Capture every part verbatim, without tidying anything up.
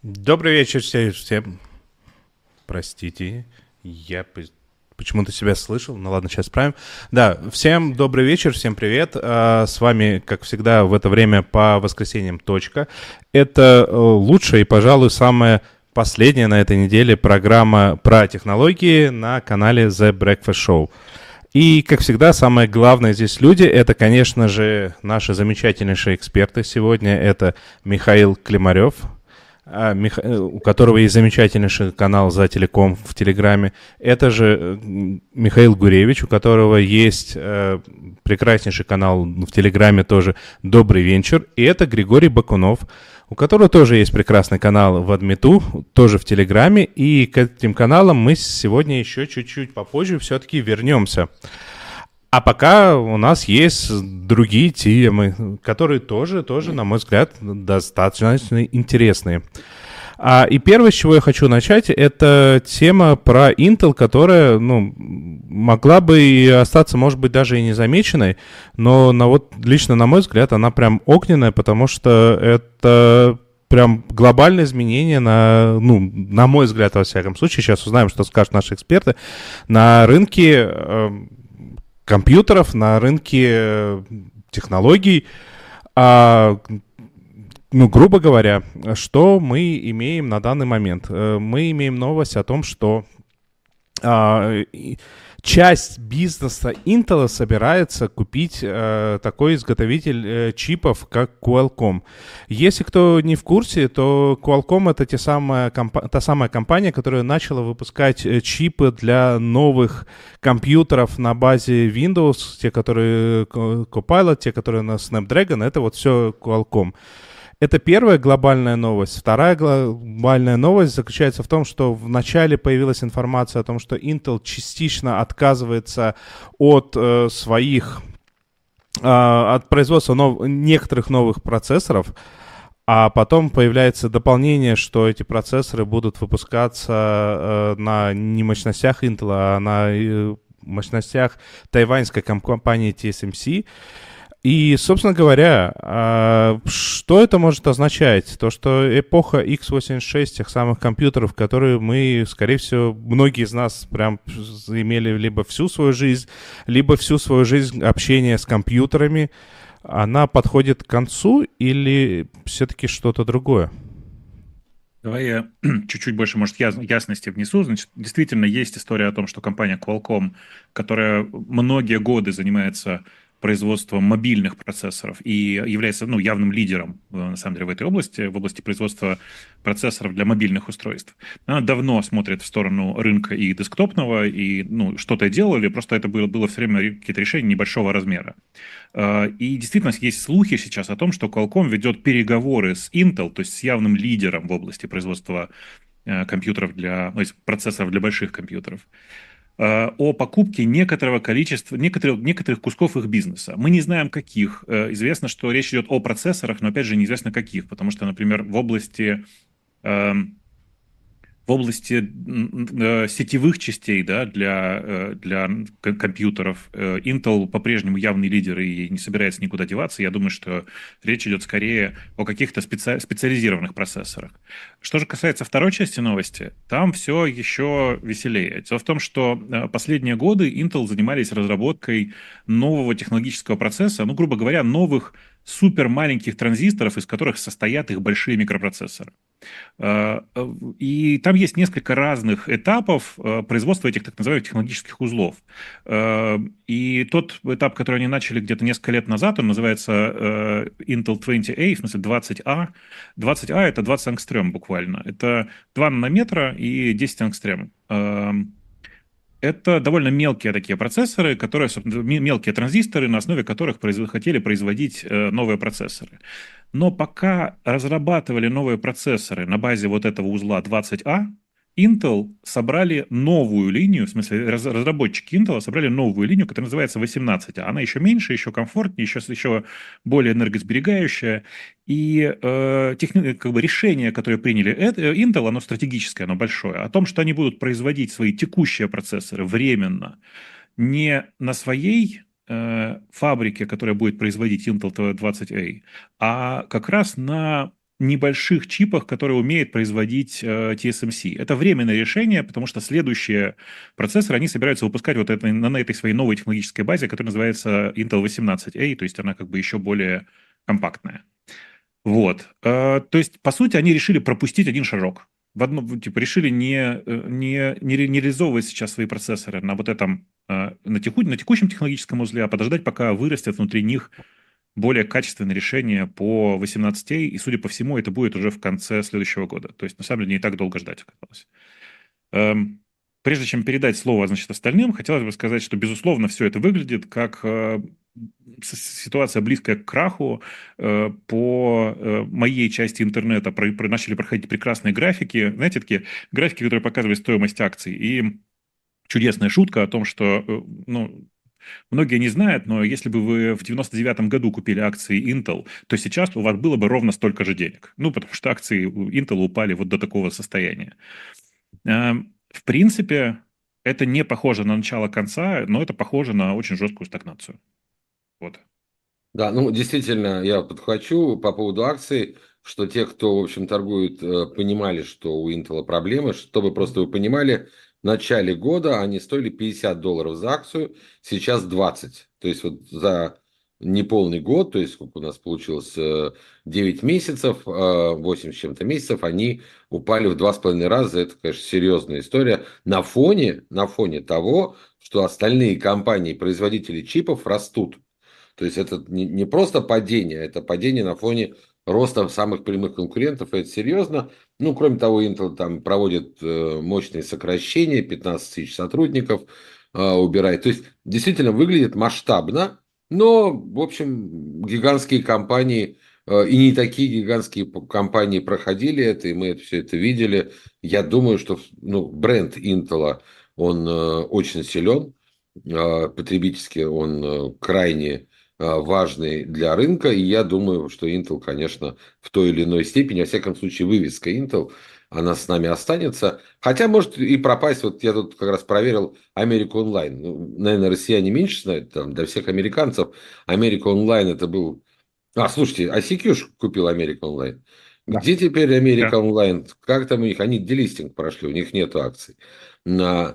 Добрый вечер все- всем. Простите, я п- почему-то себя слышал. Ну ладно, сейчас исправим. Да, всем добрый вечер, всем привет. А, С вами, как всегда, в это время по воскресеньям «Точка». Это э, лучшая и, пожалуй, самая последняя на этой неделе программа про технологии на канале The Breakfast Show. И, как всегда, самое главное здесь люди — это, конечно же, наши замечательнейшие эксперты сегодня. Это Михаил Климарев, а, Миха- э, у которого есть замечательнейший канал «За телеком» в Телеграме. Это же э, м, Михаил Гуревич, у которого есть э, прекраснейший канал в Телеграме тоже «Добрый вечер». И это Григорий Бакунов, у которого тоже есть прекрасный канал в Адмиту, тоже в Телеграме. И к этим каналам мы сегодня еще чуть-чуть попозже все-таки вернемся. А пока у нас есть другие темы, которые тоже, тоже, на мой взгляд, достаточно интересные. А, и первое, с чего я хочу начать, это тема про Intel, которая, ну, могла бы и остаться, может быть, даже и незамеченной, но на, вот, лично, на мой взгляд, она прям огненная, потому что это прям глобальное изменение на, ну, на мой взгляд, во всяком случае, сейчас узнаем, что скажут наши эксперты, на рынке э, компьютеров, на рынке э, технологий. А, ну, грубо говоря, что мы имеем на данный момент? Э, Мы имеем новость о том, что а, и часть бизнеса Intel собирается купить э, такой изготовитель э, чипов, как Qualcomm. Если кто не в курсе, то Qualcomm — это те самая компа- та самая компания, которая начала выпускать э, чипы для новых компьютеров на базе Windows, те, которые Co- Copilot, те, которые на Snapdragon, это вот все Qualcomm. Это первая глобальная новость. Вторая глобальная новость заключается в том, что вначале появилась информация о том, что Intel частично отказывается от э, своих, э, от производства нов- некоторых новых процессоров, а потом появляется дополнение, что эти процессоры будут выпускаться э, на не мощностях Intel, а на э, мощностях тайваньской ком- компании Ти Эс Эм Си. И, собственно говоря, а, что это может означать? То, что эпоха икс восемьдесят шесть, тех самых компьютеров, которые мы, скорее всего, многие из нас прям имели либо всю свою жизнь, либо всю свою жизнь общения с компьютерами, она подходит к концу или все-таки что-то другое? Давай я чуть-чуть больше, может, яс- ясности внесу. Значит, действительно, есть история о том, что компания Qualcomm, которая многие годы занимается производством мобильных процессоров и является, ну, явным лидером, э, на самом деле, в этой области, в области производства процессоров для мобильных устройств. Она давно смотрит в сторону рынка и десктопного, и, ну, что-то делали, просто это было, было все время какие-то решения небольшого размера. Э, И действительно есть слухи сейчас о том, что Qualcomm ведет переговоры с Intel, то есть с явным лидером в области производства э, компьютеров для, ну, то есть процессоров для больших компьютеров, э, о покупке некоторого количества, некоторых, некоторых кусков их бизнеса. Мы не знаем, каких. Э, Известно, что речь идет о процессорах, но, опять же, неизвестно, каких, потому что, например, в области эм, в области э, сетевых частей, да, для, э, для к- компьютеров э, Intel по-прежнему явный лидер и не собирается никуда деваться. Я думаю, что речь идет скорее о каких-то специ- специализированных процессорах. Что же касается второй части новости, там все еще веселее. Дело в том, что э, последние годы Intel занимались разработкой нового технологического процесса, ну, грубо говоря, новых супер маленьких транзисторов, из которых состоят их большие микропроцессоры. Э, э, И там есть несколько разных этапов э, производства этих так называемых технологических узлов. Э, И тот этап, который они начали где-то несколько лет назад, он называется э, Intel двадцать A, в смысле двадцать А. двадцать А — это двадцать ангстрем буквально. Это два нанометра и десять ангстрем. Эм, Это довольно мелкие такие процессоры, которые, собственно, м- мелкие транзисторы, на основе которых производ- хотели производить э, новые процессоры. Но пока разрабатывали новые процессоры на базе вот этого узла двадцать А, Intel собрали новую линию, в смысле раз- разработчики Intel собрали новую линию, которая называется восемнадцать А. Она еще меньше, еще комфортнее, еще, еще более энергосберегающая. И э, техни- как бы решение, которое приняли э- э, Intel, оно стратегическое, оно большое, о том, что они будут производить свои текущие процессоры временно не на своей э, фабрике, которая будет производить Intel двадцать A, а как раз на небольших чипах, которые умеют производить э, ти эс эм си. Это временное решение, потому что следующие процессоры, они собираются выпускать вот это, на, на этой своей новой технологической базе, которая называется Intel восемнадцать эй, то есть она как бы еще более компактная. Вот. Э, то есть, по сути, они решили пропустить один шажок. В одно, типа, решили не, э, не, не, ре- не реализовывать сейчас свои процессоры на вот этом, э, на, теку, на текущем технологическом узле, а подождать, пока вырастет внутри них более качественное решение по восемнадцать эй, и, судя по всему, это будет уже в конце следующего года. То есть, на самом деле, не так долго ждать оказалось. Эм, Прежде чем передать слово, значит, остальным, хотелось бы сказать, что, безусловно, все это выглядит как э, с- ситуация близкая к краху. Э, По э, моей части интернета про- про- начали проходить прекрасные графики. Знаете, такие графики, которые показывают стоимость акций. И чудесная шутка о том, что, э, ну, многие не знают, но если бы вы в девяносто девятом году купили акции Intel, то сейчас у вас было бы ровно столько же денег. Ну, потому что акции у Intel упали вот до такого состояния. Эм, В принципе, это не похоже на начало конца, но это похоже на очень жесткую стагнацию. Вот. Да, ну действительно, я подхвачу по поводу акций, что те, кто, в общем, торгуют, э, понимали, что у Intel проблемы. Чтобы просто вы понимали, в начале года они стоили пятьдесят долларов за акцию, сейчас двадцать. То есть вот за неполный год, то есть сколько у нас получилось, э, девять месяцев, э, восемь с чем-то месяцев, они упали в два с половиной раза. Это, конечно, серьезная история на фоне, на фоне того, что остальные компании, производители чипов растут. То есть это не, не просто падение, это падение на фоне роста самых прямых конкурентов, и это серьезно. Ну, кроме того, Intel там проводит э, мощные сокращения, пятнадцать тысяч сотрудников э, убирает. То есть действительно выглядит масштабно, но, в общем, гигантские компании э, и не такие гигантские п- компании проходили это, и мы это, все это видели. Я думаю, что ну, бренд Intel, он э, очень силен, э, потребительски он э, крайне э, важный для рынка, и я думаю, что Intel, конечно, в той или иной степени, во всяком случае, вывеска Intel, она с нами останется, хотя может и пропасть. Вот я тут как раз проверил Америку онлайн. Ну, наверное, россияне меньше знают, там, для всех американцев Америка онлайн это был... А, слушайте, а си кью ж купил Америка онлайн. Да. Где теперь Америка Да. онлайн? Как там у них? Они делистинг прошли, у них нет акций. На-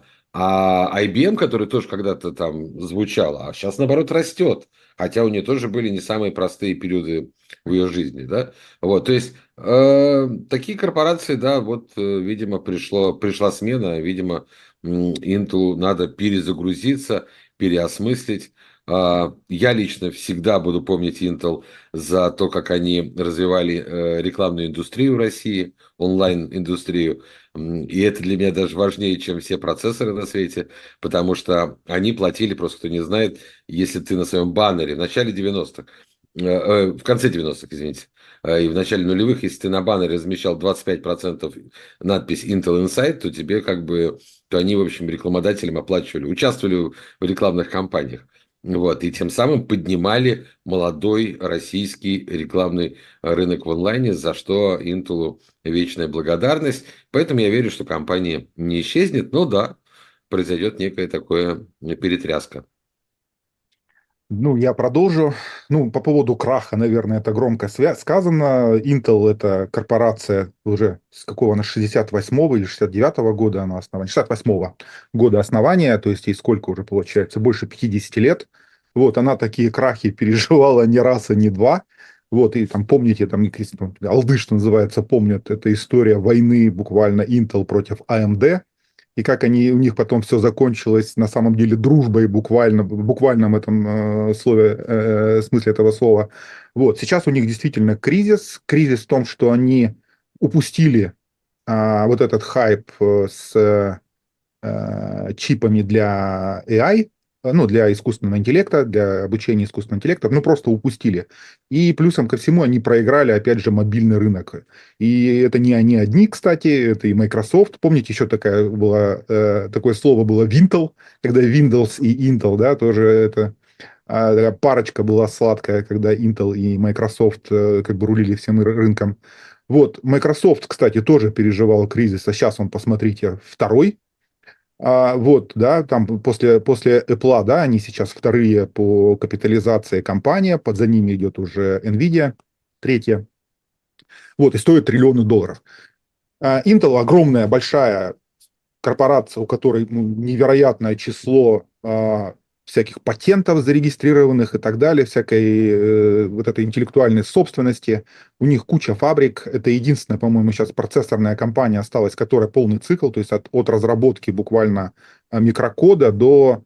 А ай би эм, который тоже когда-то там звучал, а сейчас, наоборот, растет. Хотя у нее тоже были не самые простые периоды в ее жизни, да. Вот, то есть, э, такие корпорации, да, вот, э, видимо, пришло, пришла смена, видимо, м, Intel надо перезагрузиться, переосмыслить. А, Я лично всегда буду помнить Intel за то, как они развивали э, рекламную индустрию в России, онлайн-индустрию. М, И это для меня даже важнее, чем все процессоры на свете, потому что они платили, просто кто не знает, если ты на своем баннере в начале девяностых, э, э, в конце девяностых, извините, э, и в начале нулевых, если ты на баннере размещал двадцать пять процентов надпись Intel Inside, то тебе как бы, то они, в общем, рекламодателям оплачивали, участвовали в рекламных кампаниях. Вот, и тем самым поднимали молодой российский рекламный рынок в онлайне, за что Intel вечная благодарность. Поэтому я верю, что компания не исчезнет, но да, произойдет некая такая перетряска. Ну, я продолжу. Ну, по поводу краха, наверное, это громко свя- сказано. Intel – это корпорация уже с какого она, шестьдесят восьмого или шестьдесят девятого года она основания, шестьдесят восьмого года основания, то есть ей сколько уже получается, больше пятидесяти лет. Вот, она такие крахи переживала не раз и не два. Вот, и там, помните, там, ну, алды, что называется, помнят, это история войны буквально Intel против эй эм ди, и как они, у них потом все закончилось на самом деле дружбой буквально, в буквальном этом э, слове, э, смысле этого слова. Вот, сейчас у них действительно кризис. Кризис в том, что они упустили а, вот этот хайп э, с э, чипами для эй ай, э, ну, для искусственного интеллекта, для обучения искусственного интеллекта, ну, просто упустили. И плюсом ко всему они проиграли, опять же, мобильный рынок. И это не они одни, кстати, это и Microsoft. Помните, еще такая была, э, такое слово было Wintel, когда Windows и Intel, да, тоже это а, такая парочка была сладкая, когда Intel и Microsoft э, как бы рулили всем ры- рынком. Вот, Microsoft, кстати, тоже переживал кризис, а сейчас он, посмотрите, второй. А, вот, да, там после, после Apple, да, они сейчас вторые по капитализации компания, под за ними идет уже Nvidia, третья. Вот, и стоит триллионы долларов. Intel огромная, большая корпорация, у которой ну, невероятное число а, всяких патентов зарегистрированных и так далее, всякой э, вот этой интеллектуальной собственности. У них куча фабрик. Это единственная, по-моему, сейчас процессорная компания осталась, которая полный цикл, то есть от, от разработки буквально микрокода до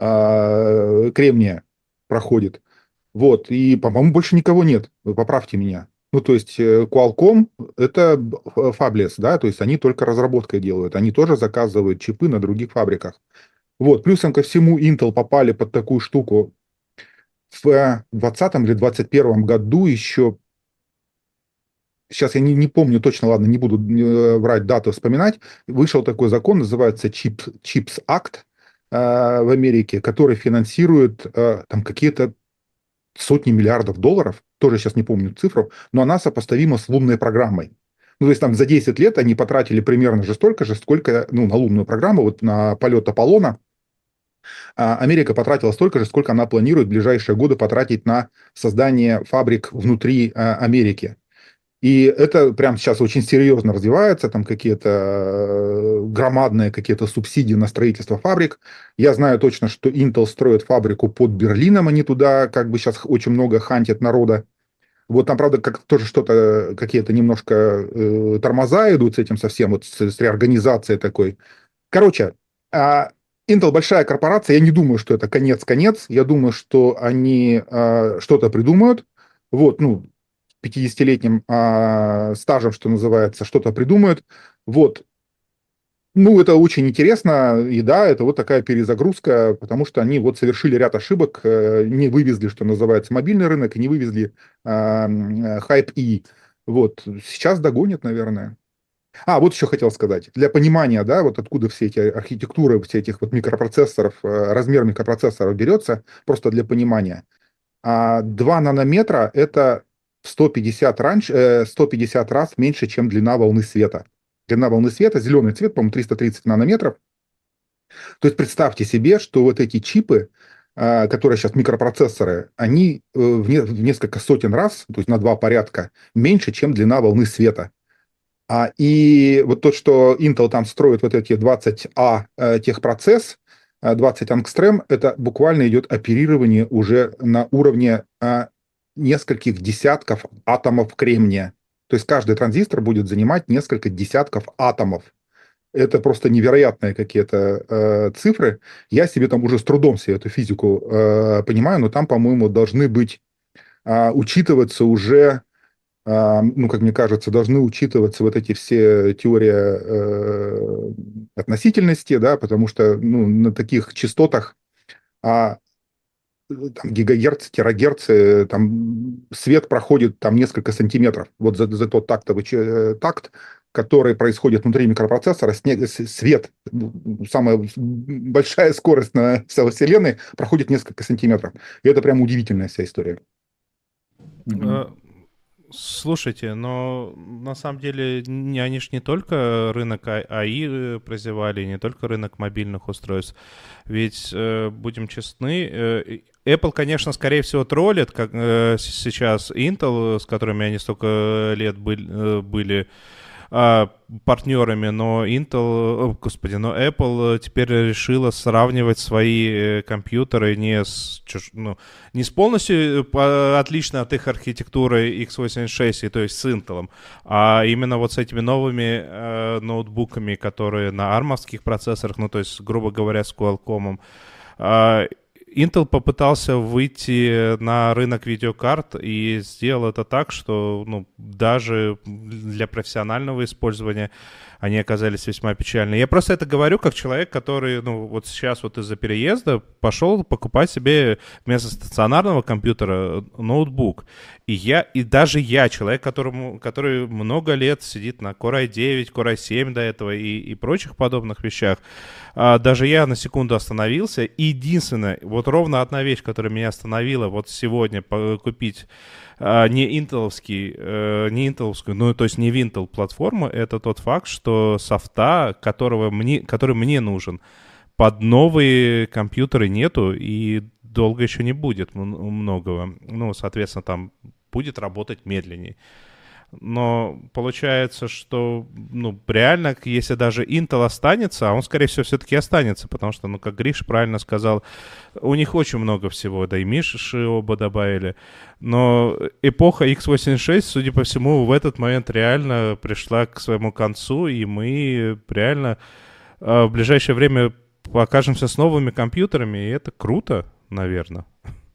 э, кремния проходит. Вот, и, по-моему, больше никого нет. Вы поправьте меня. Ну, то есть Qualcomm — это Fabless, да, то есть они только разработкой делают. Они тоже заказывают чипы на других фабриках. Вот, плюсом ко всему Intel попали под такую штуку в двадцатом или двадцать первом году еще. Сейчас я не, не помню точно, ладно, не буду врать дату, вспоминать. Вышел такой закон, называется Chips, Chips Act э, в Америке, который финансирует э, там какие-то сотни миллиардов долларов, тоже сейчас не помню цифру, но она сопоставима с лунной программой. Ну, то есть там за десять лет они потратили примерно же столько же, сколько, ну, на лунную программу, вот на полет Аполлона, а Америка потратила столько же, сколько она планирует в ближайшие годы потратить на создание фабрик внутри а, Америки. И это прямо сейчас очень серьезно развивается, там какие-то громадные какие-то субсидии на строительство фабрик. Я знаю точно, что Intel строит фабрику под Берлином, они туда как бы сейчас очень много хантят народа. Вот там, правда, как тоже что-то, какие-то немножко э, тормоза идут с этим совсем, вот с, с реорганизацией такой. Короче, э, Intel большая корпорация, я не думаю, что это конец-конец, я думаю, что они э, что-то придумают. Вот, ну, пятидесятилетним а, стажем, что называется, что-то придумают. Вот. Ну, это очень интересно, и да, это вот такая перезагрузка, потому что они вот совершили ряд ошибок, э, не вывезли, что называется, мобильный рынок, и не вывезли э, хайп И. Вот. Сейчас догонят, наверное. А, вот еще хотел сказать. Для понимания, да, вот откуда все эти архитектуры, все этих вот микропроцессоров, э, размер микропроцессоров берется, просто для понимания. А два нанометра – это сто пятьдесят, раньше, э, сто пятьдесят раз меньше, чем длина волны света. Длина волны света, зеленый цвет, по-моему, триста тридцать нанометров. То есть представьте себе, что вот эти чипы, э, которые сейчас микропроцессоры, они э, в, не, в несколько сотен раз, то есть на два порядка, меньше, чем длина волны света. А, и вот то, что Intel там строит вот эти двадцать А э, техпроцесс, двадцать ангстрем, это буквально идет оперирование уже на уровне а, нескольких десятков атомов кремния. То есть каждый транзистор будет занимать несколько десятков атомов. Это просто невероятные какие-то э, цифры. Я себе там уже с трудом себе эту физику э, понимаю, но там, по-моему, должны быть, э, учитываться уже, э, ну, как мне кажется, должны учитываться вот эти все теории э, относительности, да, потому что ну, на таких частотах а, там, гигагерц, терагерцы, там свет проходит там несколько сантиметров. Вот за, за тот тактовый э, такт, который происходит внутри микропроцессора, снег, свет, самая большая скорость на всей Вселенной, проходит несколько сантиметров. И это прям удивительная вся история. Mm-hmm. Слушайте, но на самом деле не, они же не только рынок эй ай прозевали, не только рынок мобильных устройств. Ведь, э, будем честны, э, Apple, конечно, скорее всего, троллит, как э, сейчас Intel, с которыми они столько лет были, э, были партнерами, но Intel, господи, но Apple теперь решила сравнивать свои компьютеры не с, ну, не с полностью отлично от их архитектуры икс восемьдесят шесть, то есть с Intel, а именно вот с этими новыми э, ноутбуками, которые на армовских процессорах, ну, то есть, грубо говоря, с Qualcomm. Э, Intel попытался выйти на рынок видеокарт и сделал это так, что ну, даже для профессионального использования они оказались весьма печальны. Я просто это говорю как человек, который ну, вот сейчас вот из-за переезда пошел покупать себе вместо стационарного компьютера ноутбук. И я, и даже я, человек, которому, который много лет сидит на Core ай девять, Core ай семь до этого и, и прочих подобных вещах, а, даже я на секунду остановился. И единственное, вот ровно одна вещь, которая меня остановила вот сегодня купить а, не интеловский, а, не интеловскую, ну то есть не Intel платформу, это тот факт, что софта, которого мне, который мне нужен, под новые компьютеры нету и долго еще не будет многого. Ну, соответственно, там будет работать медленнее. но получается, что, ну, реально, если даже Intel останется, а он, скорее всего, все-таки останется, потому что, ну, как Гриш правильно сказал, у них очень много всего, да и Миши оба добавили, но эпоха икс восемьдесят шесть, судя по всему, в этот момент реально пришла к своему концу, и мы реально в ближайшее время окажемся с новыми компьютерами, и это круто, наверное.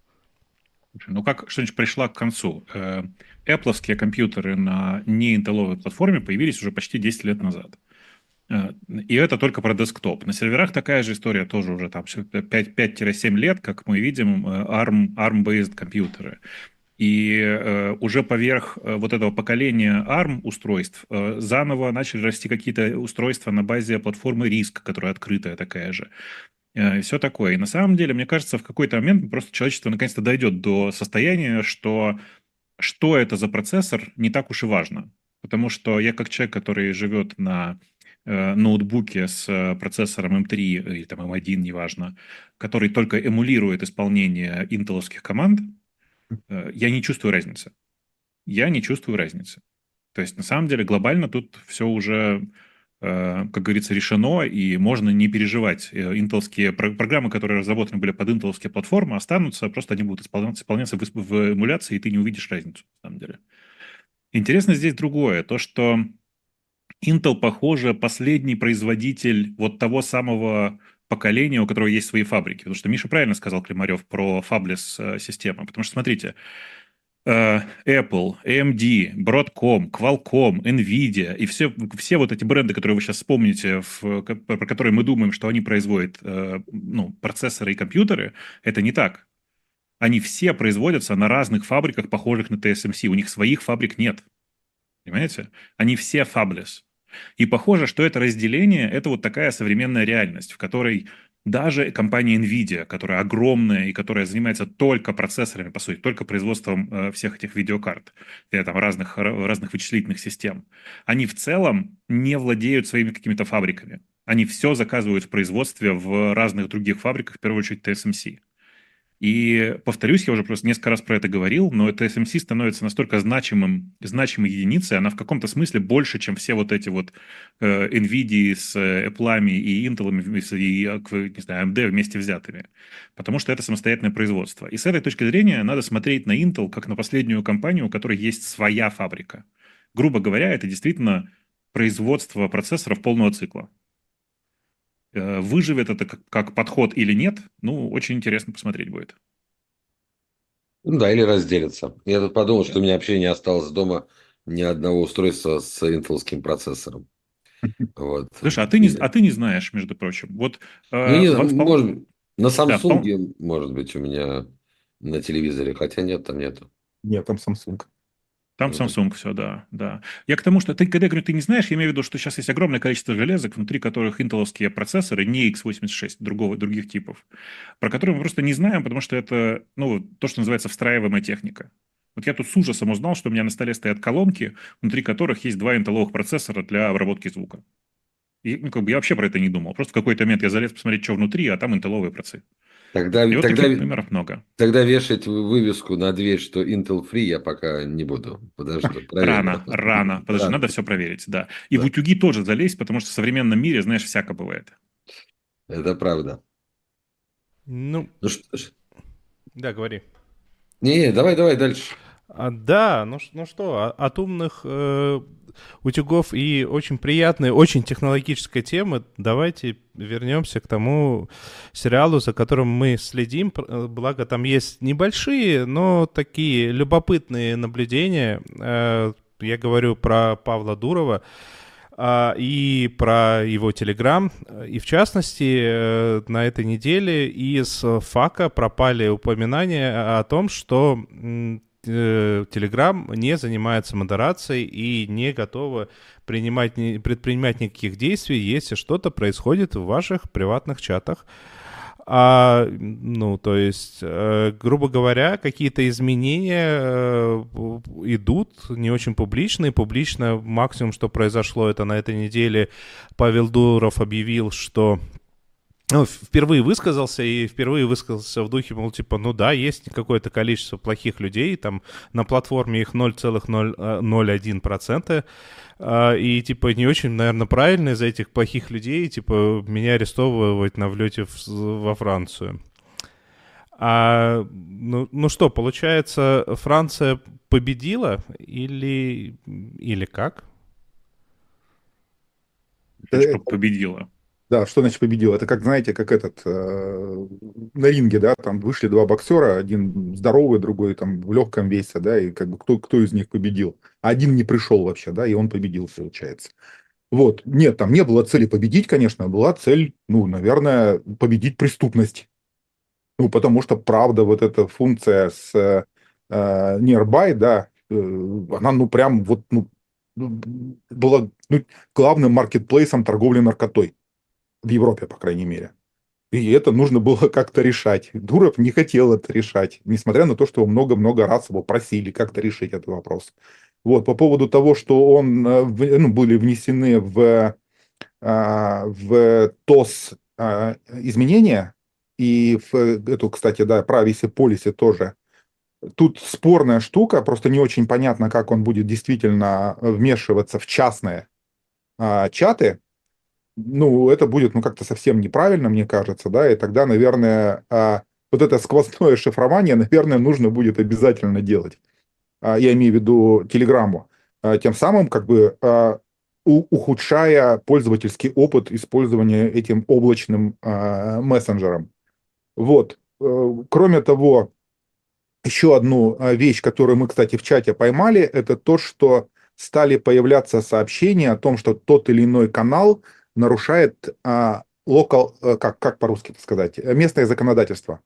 Ну, как что-нибудь пришла к концу. Apple-овские компьютеры на не-интелловой платформе появились уже почти десять лет назад. И это только про десктоп. На серверах такая же история тоже уже там пять-семь лет, как мы видим, ARM, ARM-based компьютеры. И э, уже поверх э, вот этого поколения ARM устройств э, заново начали расти какие-то устройства на базе платформы риск, которая открытая такая же. Э, и все такое. И на самом деле, мне кажется, в какой-то момент просто человечество наконец-то дойдет до состояния, что что это за процессор, не так уж и важно. Потому что я как человек, который живет на э, ноутбуке с процессором эм три или там эм один, неважно, который только эмулирует исполнение интеловских команд, я не чувствую разницы. Я не чувствую разницы. То есть, на самом деле, глобально тут все уже, как говорится, решено, и можно не переживать. Интеловские программы, которые разработаны были под интеловские платформы, останутся, просто они будут исполняться, исполняться в эмуляции, и ты не увидишь разницу, на самом деле. Интересно здесь другое. То, что Intel, похоже, последний производитель вот того самого поколения, у которого есть свои фабрики. Потому что Миша правильно сказал, Климарев, про fabless системы. Потому что, смотрите, Apple, эй эм ди, Broadcom, Qualcomm, Nvidia и все, все вот эти бренды, которые вы сейчас вспомните, в, про которые мы думаем, что они производят ну, процессоры и компьютеры, это не так. Они все производятся на разных фабриках, похожих на ти эс эм си. У них своих фабрик нет. Понимаете? Они все fabless. И похоже, что это разделение – это вот такая современная реальность, в которой даже компания Nvidia, которая огромная и которая занимается только процессорами, по сути, только производством э, всех этих видеокарт, или, там, разных, разных вычислительных систем, они в целом не владеют своими какими-то фабриками. Они все заказывают в производстве в разных других фабриках, в первую очередь ти эс эм си. И, повторюсь, я уже просто несколько раз про это говорил, но ти эс эм си становится настолько значимым, значимой единицей, она в каком-то смысле больше, чем все вот эти вот э, NVIDIA с Apple и Intel, и, не знаю, эй эм ди вместе взятыми. Потому что это самостоятельное производство. И с этой точки зрения надо смотреть на Intel как на последнюю компанию, у которой есть своя фабрика. Грубо говоря, это действительно производство процессоров полного цикла. Выживет это как, как подход или нет, ну, очень интересно посмотреть будет. Ну да, или разделятся. Я тут подумал, что у меня вообще не осталось дома ни одного устройства с интеловским процессором. Вот. Слушай, а ты, не, а ты не знаешь, между прочим. Вот, ну, не, э, в, может, на Samsung, да, может быть, у меня на телевизоре, хотя нет, там нету. Нет, там Samsung. Там Samsung все, да, да. Я к тому, что ты, когда я говорю, ты не знаешь, я имею в виду, что сейчас есть огромное количество железок, внутри которых интеловские процессоры, не икс восемьдесят шесть, другого, других типов, про которые мы просто не знаем, потому что это, ну, то, что называется встраиваемая техника. Вот я тут с ужасом узнал, что у меня на столе стоят колонки, внутри которых есть два интеловых процессора для обработки звука. И, ну, как бы я вообще про это не думал. Просто в какой-то момент я залез посмотреть, что внутри, а там интеловые процессы. Тогда, и вот тогда, таких примеров много. Тогда вешать вывеску на дверь, что Intel Free, я пока не буду. Подожду. Рано, рано. Подожди, рано. Надо все проверить, да. И да. в утюги тоже залезть, потому что в современном мире, знаешь, всяко бывает. Это правда. Ну, ну что ж. Да, говори. Не, давай, давай дальше. А, да, ну, ну что, от умных э, утюгов и очень приятной, очень технологической темы давайте вернемся к тому сериалу, за которым мы следим. Благо там есть небольшие, но такие любопытные наблюдения. Э, я говорю про Павла Дурова э, и про его Телеграм. И в частности, э, на этой неделе из ФАКа пропали упоминания о том, что Telegram не занимается модерацией и не готова принимать, предпринимать никаких действий, если что-то происходит в ваших приватных чатах. А, ну, то есть, э, грубо говоря, какие-то изменения э, идут не очень публичные. Публично максимум, что произошло, это на этой неделе Павел Дуров объявил, что ну, впервые высказался, и впервые высказался в духе, мол, типа, ну да, есть какое-то количество плохих людей, там на платформе их ноль целых ноль один процента, и, типа, не очень, наверное, правильно из-за этих плохих людей, типа, меня арестовывать на влете в, во Францию. А, ну, ну что, получается, Франция победила или, или как? Что победила. Да, что значит победил? Это как, знаете, как этот, э, на ринге, да, там вышли два боксера, один здоровый, другой там в легком весе, да, и как бы кто, кто из них победил? А один не пришел вообще, да, и он победил, получается. Вот, нет, там не было цели победить, конечно, а была цель, ну, наверное, победить преступность. Ну, потому что, правда, вот эта функция с э, nearby, да, э, она, ну, прям вот, ну, была ну, главным маркетплейсом торговли наркотой. В Европе, по крайней мере. И это нужно было как-то решать. Дуров не хотел это решать, несмотря на то, что его много-много раз его просили как-то решить этот вопрос. Вот, по поводу того, что он, ну, были внесены в, в ТОС изменения, и в эту, кстати, да, privacy policy тоже. Тут спорная штука, просто не очень понятно, как он будет действительно вмешиваться в частные чаты. Ну, это будет, ну, как-то совсем неправильно, мне кажется, да, и тогда, наверное, а, вот это сквозное шифрование, наверное, нужно будет обязательно делать. А, я имею в виду Телеграмму. А, тем самым, как бы, а, у, ухудшая пользовательский опыт использования этим облачным а, мессенджером. Вот. Кроме того, еще одну вещь, которую мы, кстати, в чате поймали, это то, что стали появляться сообщения о том, что тот или иной канал нарушает а, local, как, как по-русски это сказать, местное законодательство.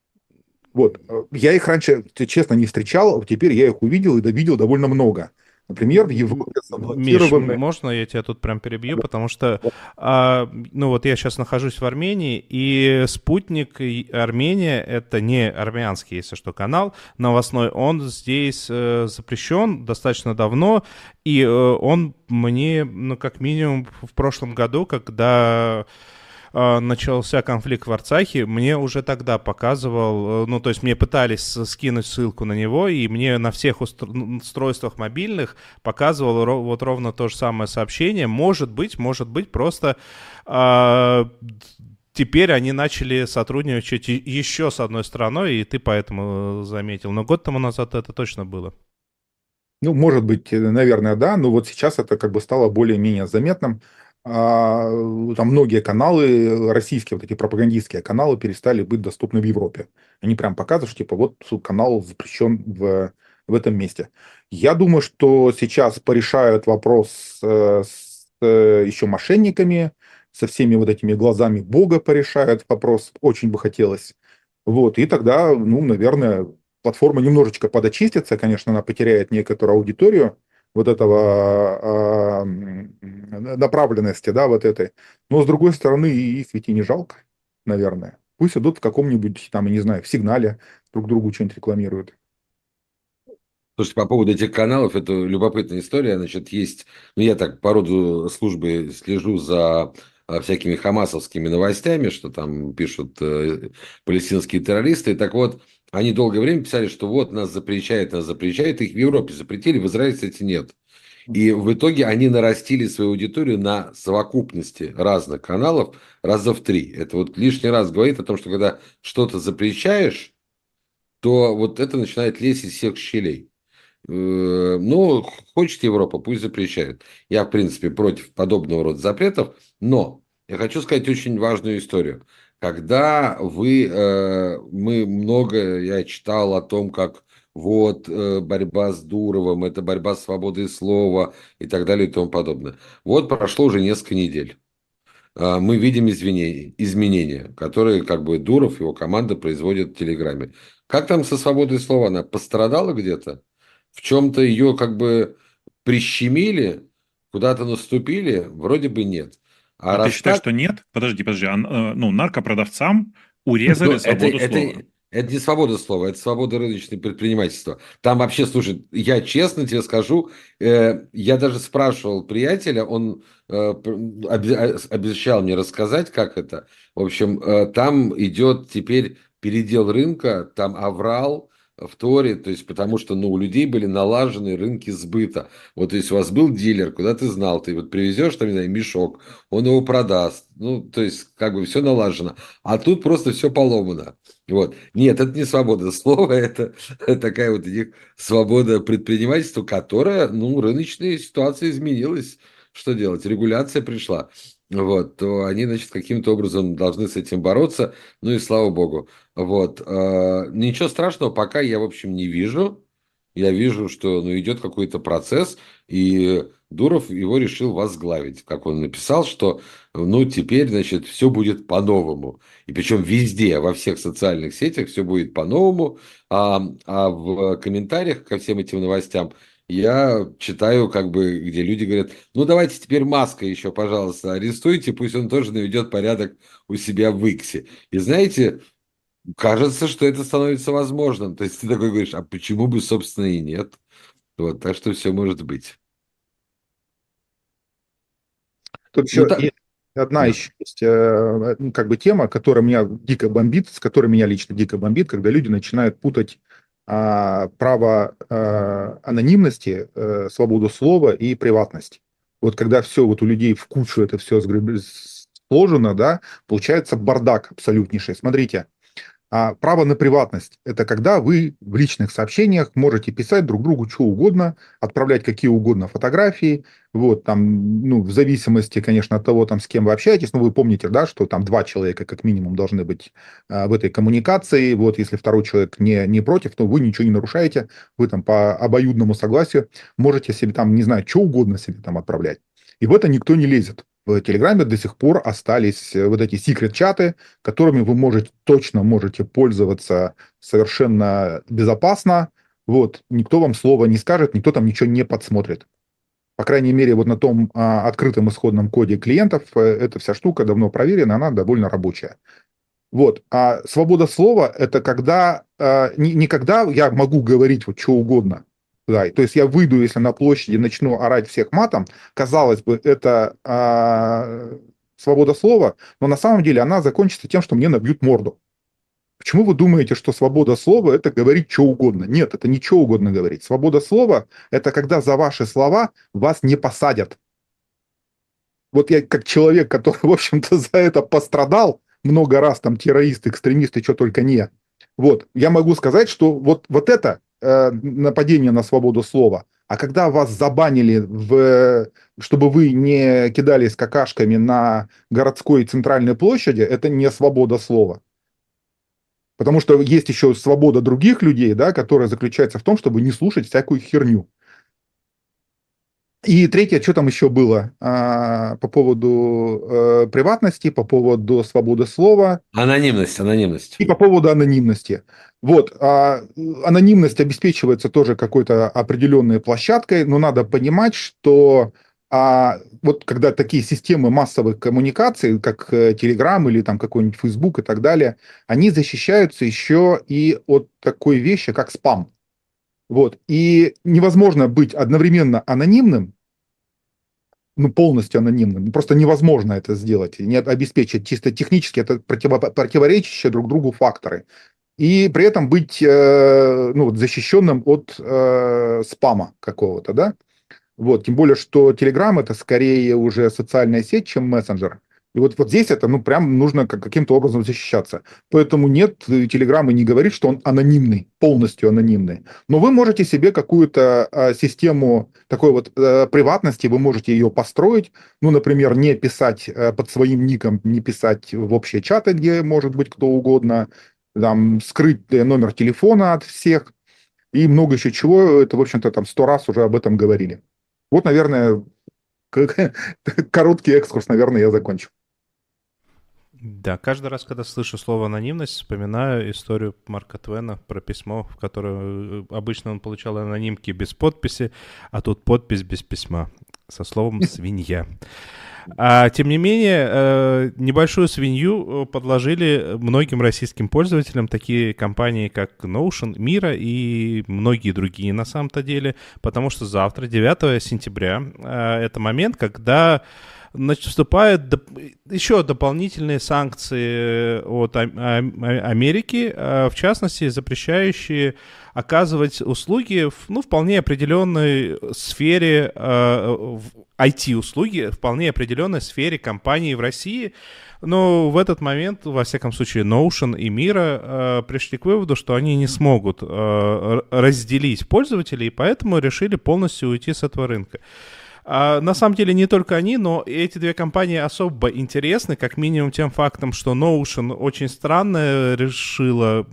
Вот. Я их раньше, честно, не встречал, теперь я их увидел и довидел довольно много. Например, в Европе заблокированы... Миш, можно я тебя тут прям перебью, потому что, а, ну вот я сейчас нахожусь в Армении, и «Спутник Армения» — это не армянский, если что, канал новостной, он здесь э, запрещен достаточно давно, и э, он мне, ну как минимум в прошлом году, когда... начался конфликт в Арцахе, мне уже тогда показывал, ну, то есть мне пытались скинуть ссылку на него, и мне на всех устройствах мобильных показывал вот ровно то же самое сообщение. Может быть, может быть, просто а, теперь они начали сотрудничать еще с одной страной, и ты поэтому заметил. Но год тому назад это точно было. Ну, может быть, наверное, да, но вот сейчас это как бы стало более-менее заметным. А, там многие каналы, российские вот эти пропагандистские каналы, перестали быть доступны в Европе. Они прям показывают, что типа вот канал запрещен в, в этом месте. Я думаю, что сейчас порешают вопрос с, с еще мошенниками, со всеми вот этими глазами Бога порешают вопрос, очень бы хотелось. Вот, и тогда, ну, наверное, платформа немножечко подочистится, конечно, она потеряет некоторую аудиторию, вот этого э, направленности, да, вот этой. Но, с другой стороны, их ведь и не жалко, наверное. Пусть идут в каком-нибудь, там, я не знаю, в сигнале друг другу что-нибудь рекламируют. Слушайте, по поводу этих каналов, это любопытная история. Значит, есть, ну, я так по роду службы слежу за всякими хамасовскими новостями, что там пишут э, палестинские террористы. Так вот, они долгое время писали, что вот нас запрещает, нас запрещает. Их в Европе запретили, в Израиле, кстати, нет. И в итоге они нарастили свою аудиторию на совокупности разных каналов раза в три. Это вот лишний раз говорит о том, что когда что-то запрещаешь, то вот это начинает лезть из всех щелей. Ну, хочет Европа, пусть запрещает. Я, в принципе, против подобного рода запретов, но я хочу сказать очень важную историю. Когда вы, мы много, я читал о том, как вот борьба с Дуровым, это борьба с свободой слова и так далее и тому подобное. Вот прошло уже несколько недель. Мы видим изменения, изменения, которые как бы Дуров, его команда производят в Телеграме. Как там со свободой слова? Она пострадала где-то? В чем-то ее как бы прищемили, куда-то наступили? Вроде бы нет. А, а ты считаешь, так... что нет? Подожди, подожди. А, ну, наркопродавцам урезали ну, свободу это, слова. Это, Это не свобода слова, это свобода рыночного предпринимательства. Там вообще, слушай, я честно тебе скажу, э, я даже спрашивал приятеля, он э, обе- обещал мне рассказать, как это. В общем, э, там идет теперь передел рынка, там аврал в Торе, то есть потому что ну, у людей были налажены рынки сбыта. Вот то есть у вас был дилер, куда ты знал, ты вот привезешь там, не знаю, мешок, он его продаст. Ну, то есть как бы все налажено. А тут просто все поломано. Вот. Нет, это не свобода слова, это такая вот у них свобода предпринимательства, которая, ну, рыночная ситуация изменилась. Что делать? Регуляция пришла. Вот, то они, значит, каким-то образом должны с этим бороться. Ну и слава богу. Вот. а, Ничего страшного пока я, в общем, не вижу. Я вижу, что ну, идет какой-то процесс, и Дуров его решил возглавить. Как он написал, что ну теперь, значит, все будет по-новому. И причем везде, во всех социальных сетях все будет по-новому. А, а в комментариях ко всем этим новостям я читаю, как бы, где люди говорят, ну давайте теперь Маска еще, пожалуйста, арестуйте, пусть он тоже наведет порядок у себя в Иксе. И знаете, кажется, что это становится возможным. То есть ты такой говоришь, а почему бы, собственно, и нет? Вот, так что все может быть. Тут Ну еще так, и одна да. еще есть э, ну, как бы тема, которая меня дико бомбит, с которой меня лично дико бомбит, когда люди начинают путать а, право а, анонимности, э, свободу слова и приватность. Вот когда все вот у людей в кучу это все сложено, да, получается бардак абсолютнейший. Смотрите, а право на приватность– это когда вы в личных сообщениях можете писать друг другу что угодно, отправлять какие угодно фотографии, вот, там, ну, в зависимости, конечно, от того, там, с кем вы общаетесь, но вы помните, да, что там два человека как минимум должны быть а, в этой коммуникации, вот, если второй человек не, не против, то вы ничего не нарушаете, вы там по обоюдному согласию можете себе там, не знаю, что угодно себе там отправлять. И в это никто не лезет. В Телеграме до сих пор остались вот эти секрет-чаты, которыми вы можете, точно можете пользоваться совершенно безопасно. Вот, никто вам слова не скажет, никто там ничего не подсмотрит. По крайней мере, вот на том а, открытом исходном коде клиентов э, эта вся штука давно проверена, она довольно рабочая. Вот. А свобода слова– это когда, а, не, не когда я могу говорить вот что угодно. Да, то есть я выйду, если на площади начну орать всех матом, казалось бы, это а, свобода слова, но на самом деле она закончится тем, что мне набьют морду. Почему вы думаете, что свобода слова– это говорить что угодно? Нет, это не что угодно говорить. Свобода слова– это когда за ваши слова вас не посадят. Вот я как человек, который, в общем-то, за это пострадал много раз, там, террористы, экстремисты, что только не. Вот, я могу сказать, что вот, вот это э, нападение на свободу слова. А когда вас забанили, в, чтобы вы не кидались какашками на городской центральной площади, это не свобода слова. Потому что есть еще свобода других людей, да, которая заключается в том, чтобы не слушать всякую херню. И третье, что там еще было а, по поводу э, приватности, по поводу свободы слова Анонимность, анонимность. и по поводу анонимности. Вот, а, анонимность обеспечивается тоже какой-то определенной площадкой, но надо понимать, что а, вот когда такие системы массовых коммуникаций, как э, Telegram или там какой-нибудь Facebook и так далее, они защищаются еще и от такой вещи, как спам. Вот, и невозможно быть одновременно анонимным, ну, полностью анонимным. Просто невозможно это сделать, не обеспечить чисто технически, это противо, противоречащие друг другу факторы. И при этом быть э, ну, вот защищенным от э, спама какого-то, да? Вот, тем более, что Telegram это скорее уже социальная сеть, чем мессенджер. И вот, вот здесь это, ну, прям нужно как, каким-то образом защищаться. Поэтому нет, Telegram и не говорит, что он анонимный, полностью анонимный. Но вы можете себе какую-то а, систему такой вот а, приватности, вы можете ее построить. Ну, например, не писать а, под своим ником, не писать в общие чаты, где может быть кто угодно, там, скрыть номер телефона от всех и много еще чего. Это, в общем-то, там сто раз уже об этом говорили. Вот, наверное, короткий экскурс, наверное, я закончу. Да, каждый раз, когда слышу слово «анонимность», вспоминаю историю Марка Твена про письмо, в которое обычно он получал анонимки без подписи, а тут подпись без письма. со словом «свинья». А, тем не менее, э, небольшую свинью подложили многим российским пользователям такие компании, как Notion, Miro и многие другие на самом-то деле, потому что завтра, девятого сентября, э, это момент, когда значит, вступают доп- еще дополнительные санкции от а- а- Америки, э, в частности, запрещающие оказывать услуги в ну, вполне определенной сфере, э, ай ти-услуги, вполне определенной сфере компаний в России. Но в этот момент, во всяком случае, Notion и Miro э, пришли к выводу, что они не смогут э, разделить пользователей, и поэтому решили полностью уйти с этого рынка. А, на самом деле не только они, но эти две компании особо интересны, как минимум тем фактом, что Notion очень странно решила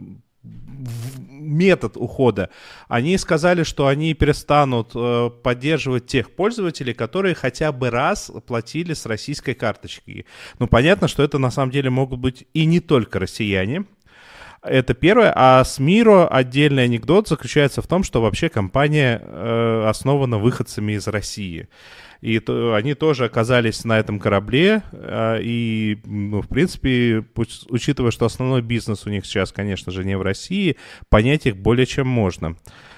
метод ухода. Они сказали, что они перестанут э, поддерживать тех пользователей, которые хотя бы раз платили с российской карточки. Ну, понятно, что это на самом деле могут быть и не только россияне. Это первое. А с Miro отдельный анекдот заключается в том, что вообще компания э, основана выходцами из России. И то, они тоже оказались на этом корабле. Э, и, ну, в принципе, учитывая, что основной бизнес у них сейчас, конечно же, не в России, понять их более чем можно.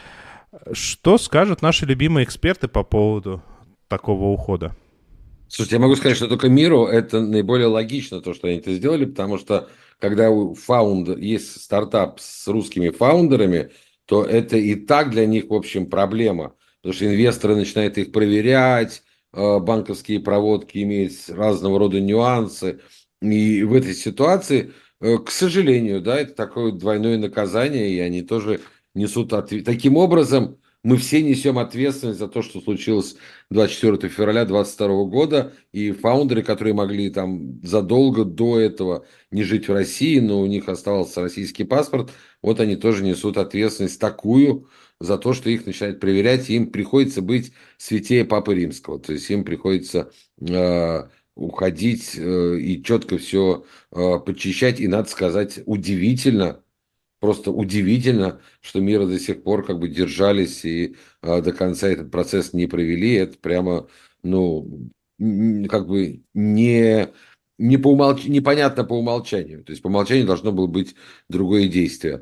Что скажут наши любимые эксперты по поводу такого ухода? Слушайте, я могу сказать, что только Miro это наиболее логично, то, что они это сделали, потому что когда у фаундер, есть стартап с русскими фаундерами, то это и так для них, в общем, проблема. Потому что инвесторы начинают их проверять, банковские проводки имеют разного рода нюансы. И в этой ситуации, к сожалению, да, это такое двойное наказание, и они тоже несут ответственность. Таким образом, мы все несем ответственность за то, что случилось двадцать четвёртого февраля две тысячи двадцать второго года, и фаундеры, которые могли там задолго до этого не жить в России, но у них оставался российский паспорт, вот они тоже несут ответственность такую за то, что их начинают проверять, и им приходится быть святее Папы Римского, то есть им приходится э, уходить э, и четко все э, подчищать, и, надо сказать, удивительно, просто удивительно, что Miro до сих пор как бы держались и э, до конца этот процесс не провели. Это прямо, ну, как бы не, не по умолч... непонятно по умолчанию. То есть по умолчанию должно было быть другое действие.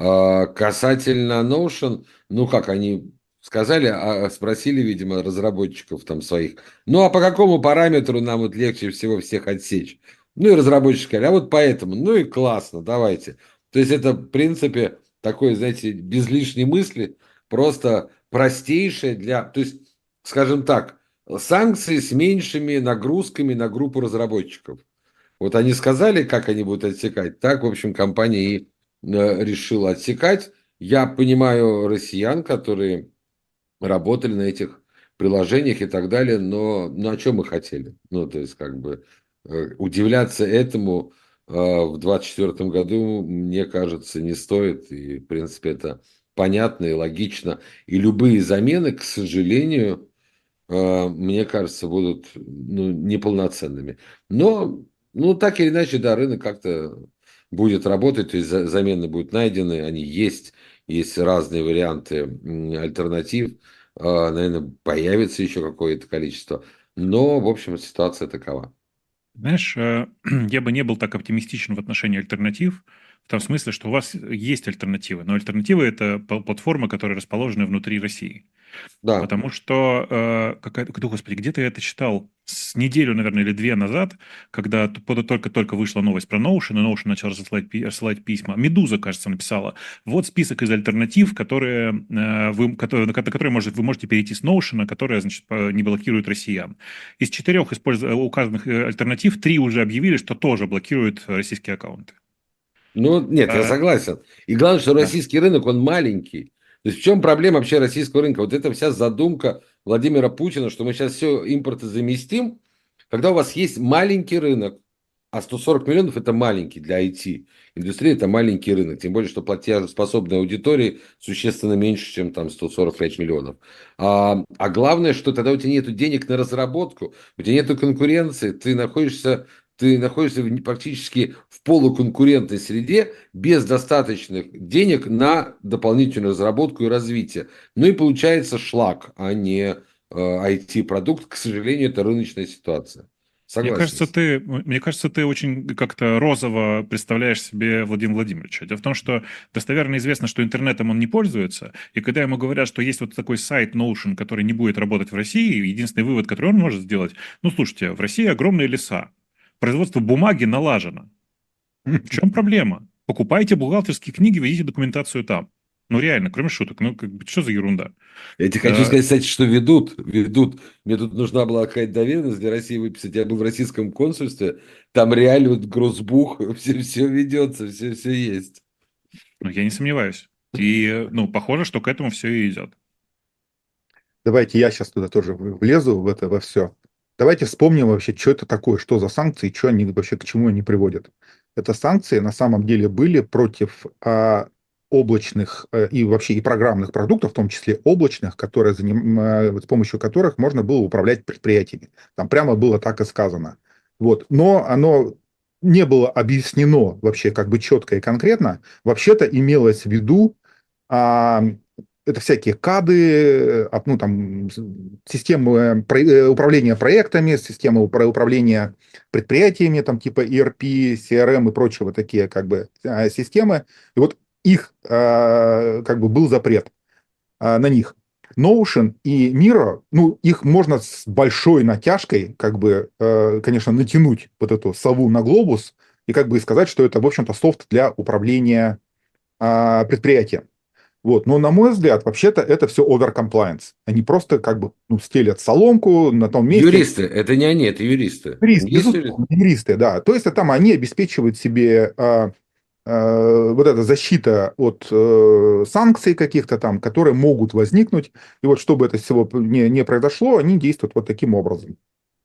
А касательно Notion, ну как они сказали, а спросили, видимо, разработчиков там своих, ну а по какому параметру нам вот легче всего всех отсечь? Ну и разработчики сказали, а вот поэтому, ну и классно, давайте. То есть это, в принципе, такое, знаете, без лишней мысли, просто простейшее для... То есть, скажем так, санкции с меньшими нагрузками на группу разработчиков. Вот они сказали, как они будут отсекать, так, в общем, компания и э, решила отсекать. Я понимаю россиян, которые работали на этих приложениях и так далее, но ну, о чем мы хотели? Ну, то есть, как бы, э, удивляться этому в двадцать четвёртом году, мне кажется, не стоит. И, в принципе, это понятно и логично. И любые замены, к сожалению, мне кажется, будут ну, неполноценными. Но, ну, так или иначе, да, рынок как-то будет работать, то есть замены будут найдены, они есть, есть разные варианты альтернатив. Наверное, появится еще какое-то количество. Но, в общем, ситуация такова. Знаешь, я бы не был так оптимистичен в отношении альтернатив, в том смысле, что у вас есть альтернативы, но альтернативы – это платформы, которые расположены внутри России. Да. Потому что, э, какая-то, господи, где-то я это читал с неделю, наверное, или две назад, когда только-только вышла новость про Notion, и Notion начал рассылать, рассылать письма. Медуза, кажется, написала. Вот список из альтернатив, которые, э, вы, которые, на которые может, вы можете перейти с Notion, которые, значит, не блокируют россиян. Из четырех указанных альтернатив три уже объявили, что тоже блокируют российские аккаунты. Ну, нет, а... я согласен. И главное, что российский да. рынок, он маленький. То есть в чем проблема вообще российского рынка? Вот это вся задумка Владимира Путина, что мы сейчас все импортозаместим, когда у вас есть маленький рынок, а сто сорок миллионов это маленький для ай ти. Индустрия это маленький рынок, тем более, что платежеспособной аудитории существенно меньше, чем там сто сорок пять миллионов. А, а главное, что тогда у тебя нет денег на разработку, у тебя нет конкуренции, ты находишься... Ты находишься практически в полуконкурентной среде без достаточных денег на дополнительную разработку и развитие. Ну и получается шлак, а не ай ти-продукт, к сожалению, это рыночная ситуация. Мне Согласен. кажется, ты, мне кажется, ты очень как-то розово представляешь себе Владимира Владимировича. Дело в том, что достоверно известно, что интернетом он не пользуется, и когда ему говорят, что есть вот такой сайт Notion, который не будет работать в России, единственный вывод, который он может сделать, ну, слушайте, в России огромные леса, производство бумаги налажено. В чем проблема? Покупайте бухгалтерские книги, ведите документацию там. Ну, реально, кроме шуток, ну, как бы, что за ерунда? Я тебе хочу А, сказать, кстати, что ведут, ведут. Мне тут нужна была какая-то доверенность для России выписать. Я был в российском консульстве, там реально вот грузбух, все, все ведется, все, все есть. ну, я не сомневаюсь. И, ну, похоже, что к этому все и идет. Давайте я сейчас туда тоже влезу, в это во все. Давайте вспомним вообще, что это такое, что за санкции, что они вообще, к чему они приводят. Это санкции на самом деле были против а, облачных а, и вообще и программных продуктов, в том числе облачных, которые заним, а, с помощью которых можно было управлять предприятиями. Там прямо было так и сказано. Вот. Но оно не было объяснено вообще как бы четко и конкретно. Вообще-то имелось в виду а, это всякие кады, ну, там, системы управления проектами, системы управления предприятиями, там, типа и эр пи, си эр эм и прочего, такие, как бы, системы. И вот их, как бы, был запрет на них. Notion и Miro, ну, их можно с большой натяжкой, как бы, конечно, натянуть вот эту сову на глобус и, как бы, сказать, что это, в общем-то, софт для управления предприятием. Вот. Но, на мой взгляд, вообще-то это все over-compliance. Они просто как бы ну, стелят соломку на том месте. Юристы, это не они, это юристы. Юристы, Есть безусловно, юристы, да. То есть там они обеспечивают себе а, а, вот эта защита от а, санкций каких-то там, которые могут возникнуть. И вот чтобы это всего не, не произошло, они действуют вот таким образом.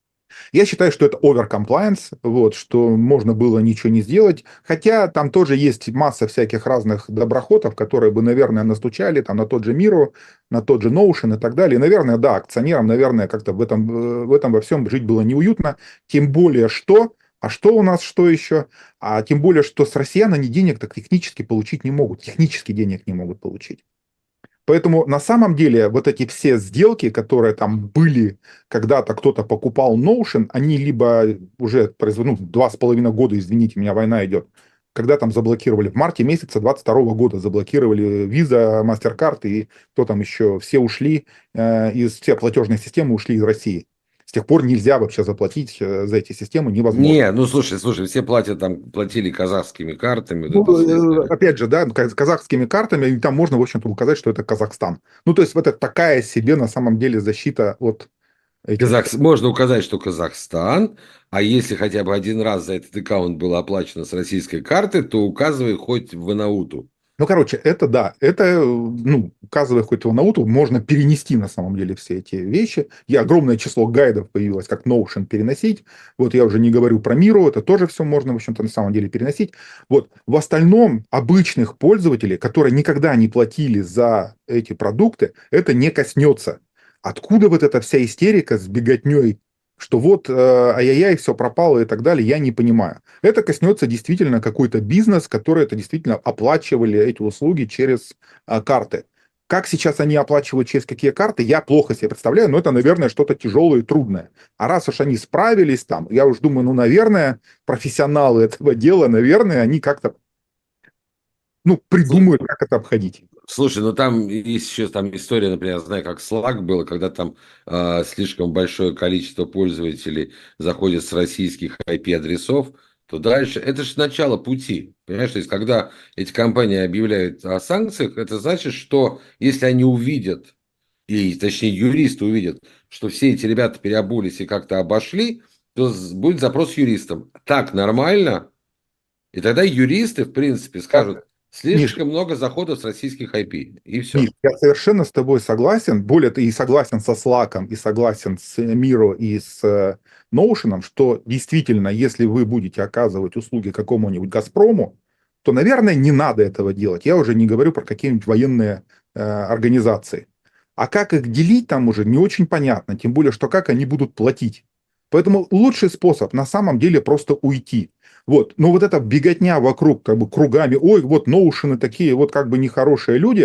Я считаю, что это over-compliance, вот, что можно было ничего не сделать, хотя там тоже есть масса всяких разных доброхотов, которые бы, наверное, настучали там, на тот же Miro, на тот же Notion и так далее. И, наверное, да, акционерам, наверное, как-то в этом, в этом во всем жить было неуютно, тем более что, а что у нас, что еще, а тем более, что с россиян они денег так технически получить не могут, технически денег не могут получить. Поэтому на самом деле вот эти все сделки, которые там были, когда-то кто-то покупал Notion, они либо уже произвели, ну, два с половиной года, извините меня, война идет, когда там заблокировали, в марте месяца двадцать второго года заблокировали Visa, MasterCard и кто там еще, все ушли, э, из, все платежные системы ушли из России. С тех пор нельзя вообще заплатить за эти системы, невозможно. Не, ну слушай, слушай, все платят там, платили казахскими картами. Ну, Вот это опять же, да, казахскими картами, и там можно, в общем-то, указать, что это Казахстан. Ну, то есть, это такая себе, на самом деле, защита от этих... Казах... Можно указать, что Казахстан, а если хотя бы один раз за этот аккаунт было оплачено с российской карты, то указывай хоть в Ванауту. Ну, короче, это да, это, ну, указывая хоть в науту, можно перенести на самом деле все эти вещи. И огромное число гайдов появилось, как Notion переносить. Вот я уже не говорю про Miro, это тоже все можно, в общем-то, на самом деле переносить. Вот в остальном обычных пользователей, которые никогда не платили за эти продукты, это не коснется. Откуда вот эта вся истерика с беготней, что вот э, ай-яй-яй, все пропало и так далее, я не понимаю. Это коснется действительно какой-то бизнес, который это действительно оплачивали эти услуги через э, карты. Как сейчас они оплачивают через какие карты, я плохо себе представляю, но это, наверное, что-то тяжелое и трудное. А раз уж они справились там, я уж думаю, ну, наверное, профессионалы этого дела, наверное, они как-то ну, придумают, как это обходить. Слушай, ну там есть еще там история, например, знаю, как Slack было, когда там э, слишком большое количество пользователей заходит с российских ай пи-адресов, то дальше, это же начало пути, понимаешь, то есть когда эти компании объявляют о санкциях, это значит, что если они увидят, или точнее юристы увидят, что все эти ребята переобулись и как-то обошли, то будет запрос юристам. Так нормально? И тогда юристы, в принципе, скажут, слишком Миш, много заходов с российских ай пи, и все. Миш, я совершенно с тобой согласен. Более того, и согласен со Slack, и согласен с Miro, и с Notion, что действительно, если вы будете оказывать услуги какому-нибудь Газпрому, то, наверное, не надо этого делать. Я уже не говорю про какие-нибудь военные э, организации. А как их делить там уже не очень понятно, тем более, что как они будут платить. Поэтому лучший способ на самом деле просто уйти. Вот. Но вот эта беготня вокруг, как бы кругами, ой, вот ноушены такие, вот как бы нехорошие люди,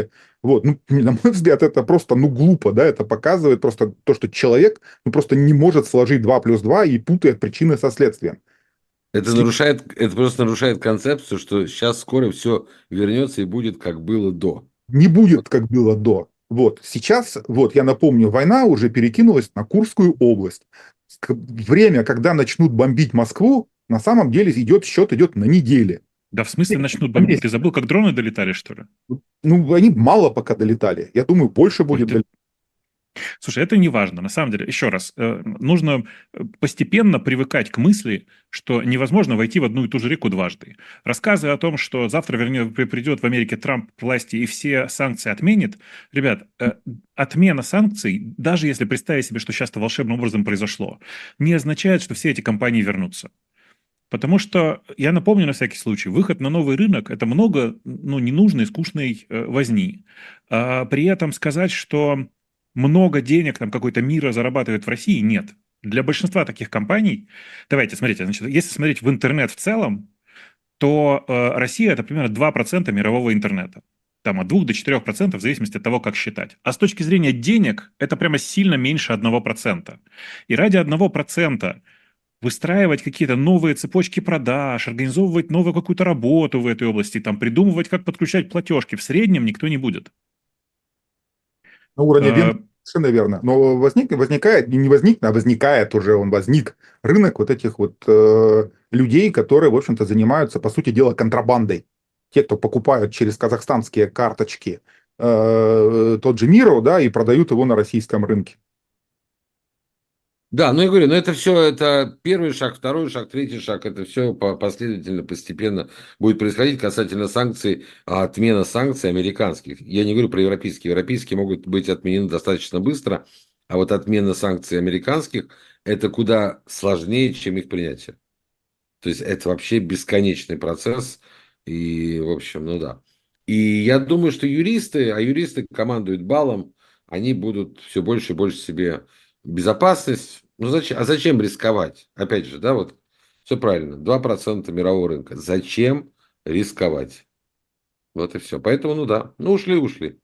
Вот, ну, на мой взгляд, это просто, ну, глупо, да, это показывает просто то, что человек, ну, просто не может сложить два плюс два и путает причины со следствием. Это Сли- нарушает, это просто нарушает концепцию, что сейчас скоро все вернется и будет, как было до. Не Вот. будет, как было до. Вот, сейчас, вот, я напомню, война уже перекинулась на Курскую область. К- Время, когда начнут бомбить Москву, на самом деле идет, счет идет на недели. Да в смысле начнут На бомбить? Ты месяц. забыл, как дроны долетали, что ли? Ну, они мало пока долетали. Я думаю, больше Ой, будет ты- долетать. Слушай, это не важно. На самом деле, еще раз, э, нужно э, постепенно привыкать к мысли, что невозможно войти в одну и ту же реку дважды. Рассказы о том, что завтра, вернее, при- придет в Америке Трамп к власти и все санкции отменит. Ребят, э, отмена санкций, даже если представить себе, что сейчас это волшебным образом произошло, не означает, что все эти компании вернутся. Потому что, я напомню на всякий случай, выход на новый рынок – это много, ну, ненужной, скучной э, возни. А при этом сказать, что много денег там какой-то мира зарабатывает в России – нет. Для большинства таких компаний, давайте, смотрите, значит, если смотреть в интернет в целом, то э, Россия – это примерно два процента мирового интернета. Там от двух до четырёх процентов в зависимости от того, как считать. А с точки зрения денег, это прямо сильно меньше одного процента. И ради одного процента выстраивать какие-то новые цепочки продаж, организовывать новую какую-то работу в этой области, там, придумывать, как подключать платежки, в среднем никто не будет. На уровне Э, Венгрии, наверное. Но возник, возникает, не возник, а возникает уже, он возник, рынок вот этих вот э, людей, которые, в общем-то, занимаются, по сути дела, контрабандой. Те, кто покупают через казахстанские карточки э, тот же Миро, да, и продают его на российском рынке. Да, ну я говорю, но это все, это первый шаг, второй шаг, третий шаг, это все последовательно, постепенно будет происходить касательно санкций, а отмена санкций американских. Я не говорю про европейские. Европейские могут быть отменены достаточно быстро, а вот отмена санкций американских, это куда сложнее, чем их принятие. То есть это вообще бесконечный процесс, и, в общем, ну да. И я думаю, что юристы, а юристы командуют балом, они будут все больше и больше себе безопасность. Ну зачем? А зачем рисковать? Опять же, да, вот все правильно. два процента мирового рынка. Зачем рисковать? Вот и все. Поэтому, ну да. Ну ушли, ушли.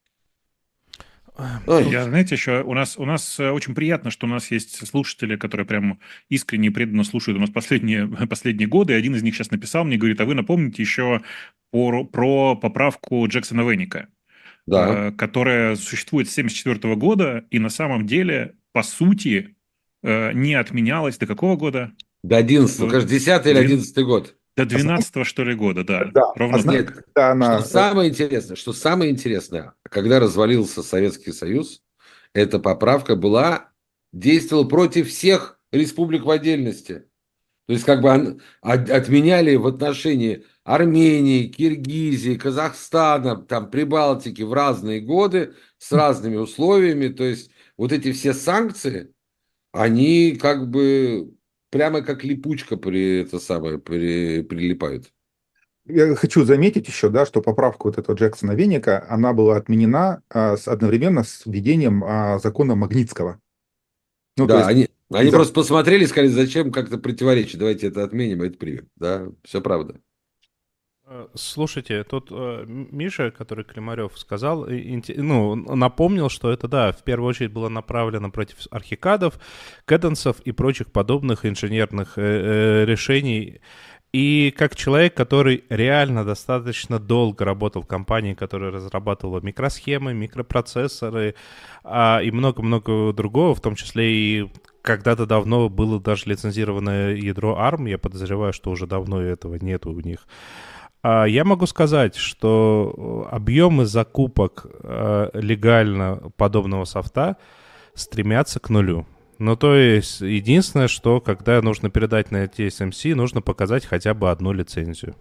Ой. Я, знаете, еще у нас, у нас э, очень приятно, что у нас есть слушатели, которые прям искренне и преданно слушают у нас последние, последние годы. И один из них сейчас написал мне, говорит, а вы напомните еще про, про поправку Джексона Веника, Да. э, которая существует с семьдесят четвёртого года и на самом деле, по сути, э, не отменялась до какого года? До одиннадцатого. В- Кажется, десятый или двен- одиннадцатый год. До двенадцатого, что ли, года, да. Да, Ровно а знаете, так. когда Что она... самое интересное, что самое интересное, когда развалился Советский Союз, эта поправка была, действовала против всех республик в отдельности. То есть как бы он- от- отменяли в отношении Армении, Киргизии, Казахстана, там Прибалтики в разные годы с разными условиями. То есть вот эти все санкции, они как бы прямо как липучка при, это самое, при, прилипают. Я хочу заметить еще, да, что поправка вот этого Джексона Веника, она была отменена а, с, одновременно с введением а, закона Магнитского. Ну, то Да, есть, они, они за- просто посмотрели и сказали, зачем как-то противоречить, давайте это отменим, а это примем. Да, все правда. Э, Слушайте, тут э, М- Миша, который Климарев сказал, и- инте- ну, напомнил, что это, да, в первую очередь было направлено против архикадов, кэденсов и прочих подобных инженерных э, э, решений. И как человек, который реально достаточно долго работал в компании, которая разрабатывала микросхемы, микропроцессоры а, и много-много другого, в том числе и когда-то давно было даже лицензированное ядро арм, я подозреваю, что уже давно этого нету у них. А, Я могу сказать, что объемы закупок э, легально подобного софта стремятся к нулю. Ну, то есть, единственное, что когда нужно передать на ти эс эм си, нужно показать хотя бы одну лицензию.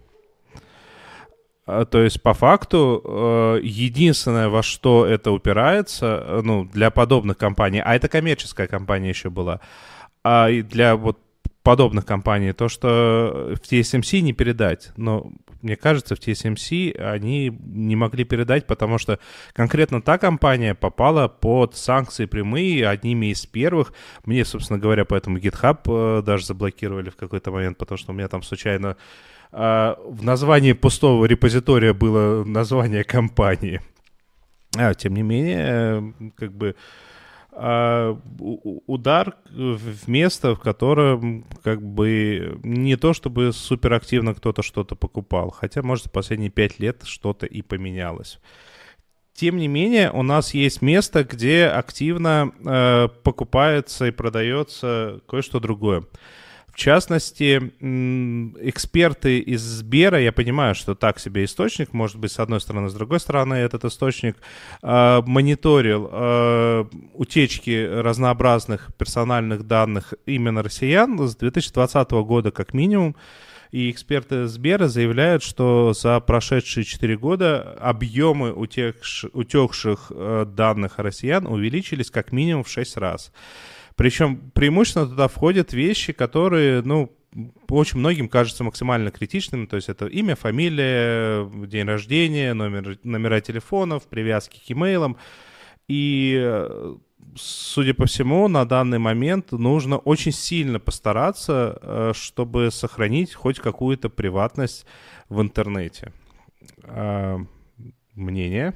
А, То есть, по факту, э, единственное, во что это упирается, э, ну, для подобных компаний, а это коммерческая компания еще была, а и для вот подобных компаний, то, что в ти эс эм си не передать. Но мне кажется, в ти эс эм си они не могли передать, потому что конкретно та компания попала под санкции прямые, одними из первых. Мне, собственно говоря, поэтому GitHub э, даже заблокировали в какой-то момент, потому что у меня там случайно э, в названии пустого репозитория было название компании. А, тем не менее, э, как бы а, у- удар в место, в котором как бы не то чтобы суперактивно кто-то что-то покупал, хотя, может, за последние пять лет что-то и поменялось. Тем не менее, у нас есть место, где активно э, покупается и продается кое-что другое. В частности, м, эксперты из Сбера, я понимаю, что так себе источник, может быть, с одной стороны, с другой стороны, этот источник э, мониторил э, утечки разнообразных персональных данных именно россиян с две тысячи двадцатого года как минимум. И эксперты Сбера заявляют, что за прошедшие четыре года объемы утекш, утекших э, данных россиян увеличились как минимум в шесть раз. Причем преимущественно туда входят вещи, которые, ну, очень многим кажутся максимально критичными. То есть это имя, фамилия, день рождения, номер, номера телефонов, привязки к имейлам. И, э, судя по всему, на данный момент нужно очень сильно постараться, э, чтобы сохранить хоть какую-то приватность в интернете. А, мнение?